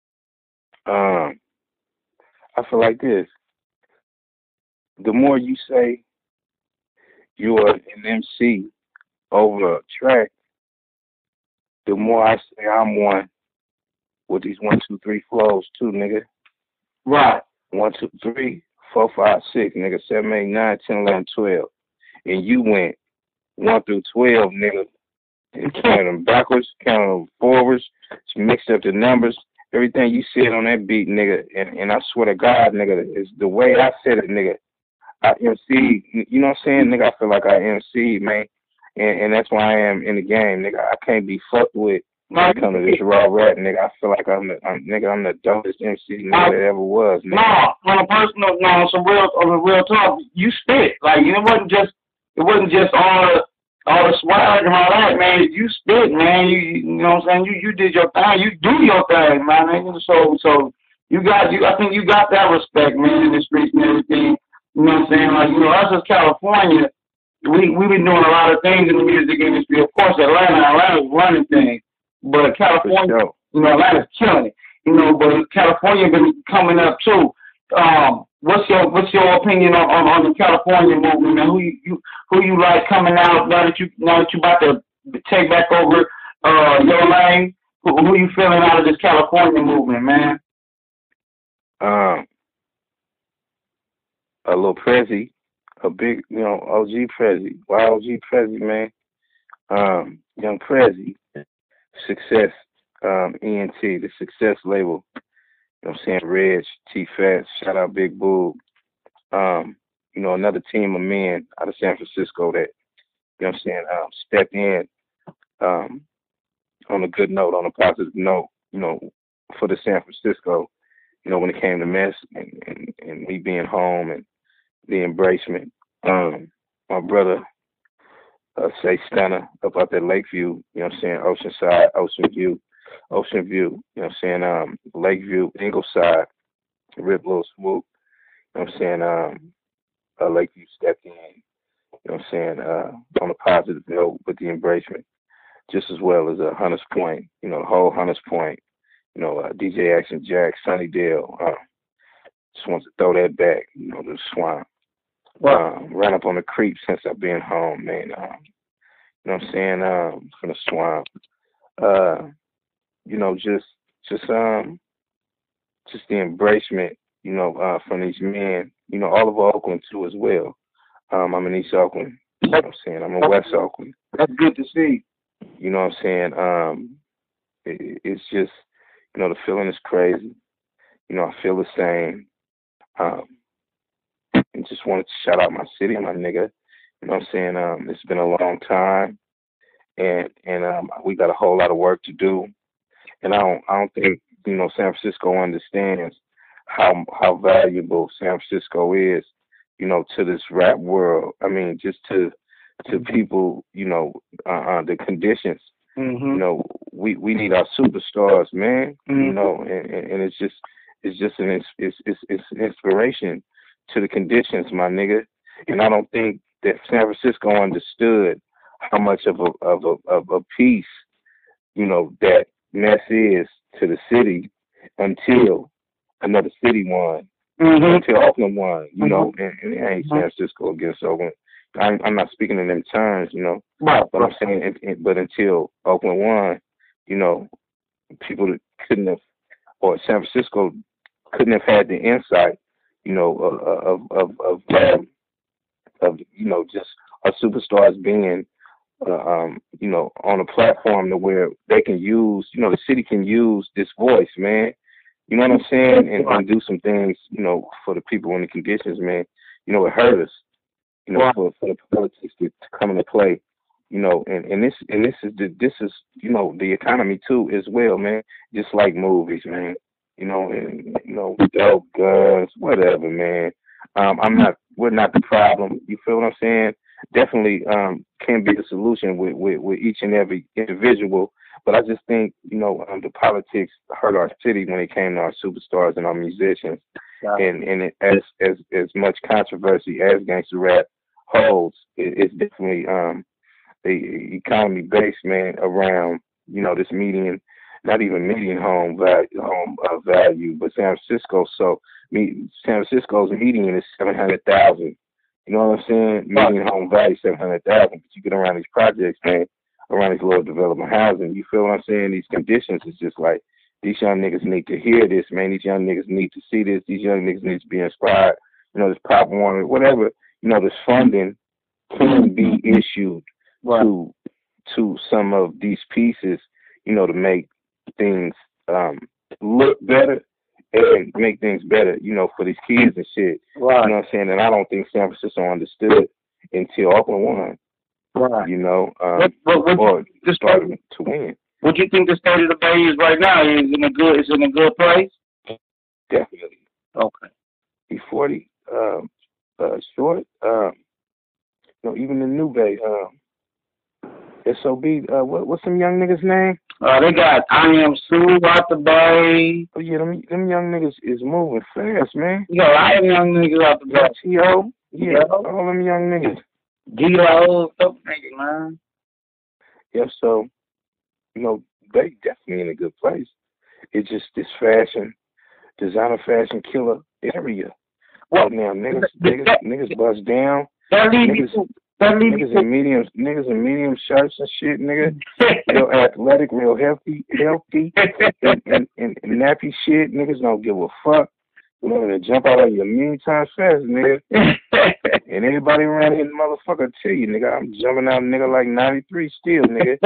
I feel like this. The more you say you are an MC over a track, the more I say I'm one with these 1, 2, 3 flows too, nigga. Right. 1, 2, 3, 4, 5, 6, nigga. 7, 8, 9, 10, 11, 12. And you went 1 through 12, nigga. And counted them backwards, counted them forwards, mixed up the numbers. Everything you said on that beat, nigga, and I swear to God, nigga, is the way I said it, nigga. I MC, you know what I'm saying, nigga? I feel like I MC, man, and that's why I am in the game, nigga. I can't be fucked with when it comes to this raw rap, nigga. I feel like I'm the dopest MC nigga that ever was, nigga. No, on a personal, no, on the real talk, you spit. Like, it wasn't just all the swag and all that, man. You spit, man. You know what I'm saying? You did your thing. You do your thing, man. So I think you got that respect, man, in the streets and everything. You know what I'm saying? Like, us as California, we've been doing a lot of things in the music industry. Of course, Atlanta's running things, but California, Atlanta's killing it. But California been coming up too. What's your opinion on the California movement, man? Who you like coming out now that you about to take back over your lane? Who you feeling out of this California movement, man? A little Prezi, a big, OG Prezi, YOG Prezi, man. Young Prezi, Success, ENT, the Success label. You know what I'm saying? Reg, T-Fats, shout out Big Boob. Another team of men out of San Francisco that, you know what I'm saying, stepped in on a good note, on a positive note, for the San Francisco, when it came to mess and me being home and the embracement. My brother, Say Stunner, up out there Lakeview, you know what I'm saying, Oceanside, Ocean View, you know what I'm saying, Lakeview, Ingleside, Rip Little Swoop, you know what I'm saying, Lakeview stepped in, you know what I'm saying, on a positive note with the embracement, just as well as Hunters Point, the whole Hunters Point, DJ Action Jack, Sunnydale, just want to throw that back, to the swamp. Ran up on the creep since I've been home, man. You know what I'm saying? From the swamp. Just the embracement, from these men, all of Oakland too as well. I'm in East Oakland. You know what I'm saying? I'm in West Oakland. That's good to see. You know what I'm saying? It's just, the feeling is crazy. I feel the same. And just wanted to shout out my city, my nigga. You know what I'm saying? It's been a long time, and we got a whole lot of work to do. And I don't think San Francisco understands how valuable San Francisco is, to this rap world. I mean, just to people, the conditions. Mm-hmm. We need our superstars, man. Mm-hmm. And it's just an inspiration to the conditions, my nigga. And I don't think that San Francisco understood how much of a piece, that mess is to the city until another city won, until Oakland won, and it ain't San Francisco against Oakland. I'm not speaking in them terms, but I'm saying, but until Oakland won, people couldn't have, or San Francisco couldn't have had the insight, of just our superstars being, on a platform to where they can use, the city can use this voice, man. You know what I'm saying? And do some things, for the people in the conditions, man. It hurt us, for the politics to come into play, and this is the economy too as well, man. Just like movies, man. Dope guns, whatever, man. We're not the problem. You feel what I'm saying? Definitely can be the solution with each and every individual. But I just think, the politics hurt our city when it came to our superstars and our musicians. Yeah. And as much controversy as gangster rap holds, it's definitely the economy based, man, around, this median, not even median home value, but San Francisco. So San Francisco's median is 700,000. You know what I'm saying? Median home value 700,000. But you get around these projects, man. around these lower development housing. You feel what I'm saying? These conditions is just like these young niggas need to hear this, man. These young niggas need to see this. These young niggas need to be inspired. You know, this Pop Warner, whatever. You know, this funding can be issued to some of these pieces. You know, to make things look better and make things better. You know, for these kids and shit. Right. You know what I'm saying? And I don't think San Francisco understood until Oakland won. Right. You know, or started to win. What do you think the state of the Bay is right now? Is in a good place? Definitely. Okay. He's 40 short. No, even the New Bay. SOB. What's some young niggas' name? They got I Am Sue out the Bay. Oh yeah, them young niggas is moving fast, man. You got a lot of young niggas out the Bay. T.O. Yeah, all them young niggas. G.O. stuff niggas, man. Yeah, so you know they definitely in a good place. It's just this designer fashion killer area. Well, now niggas bust down. Niggas in medium shirts and shit, nigga. Real athletic, real healthy, and nappy shit. Niggas don't give a fuck. You know, to jump out of your mean times fast, nigga. And everybody around here, motherfucker, tell you, nigga, I'm jumping out, nigga, like 93 still, nigga.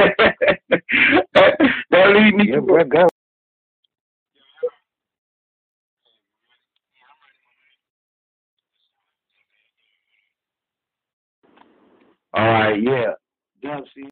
That lead me to bro, go. All right, yeah.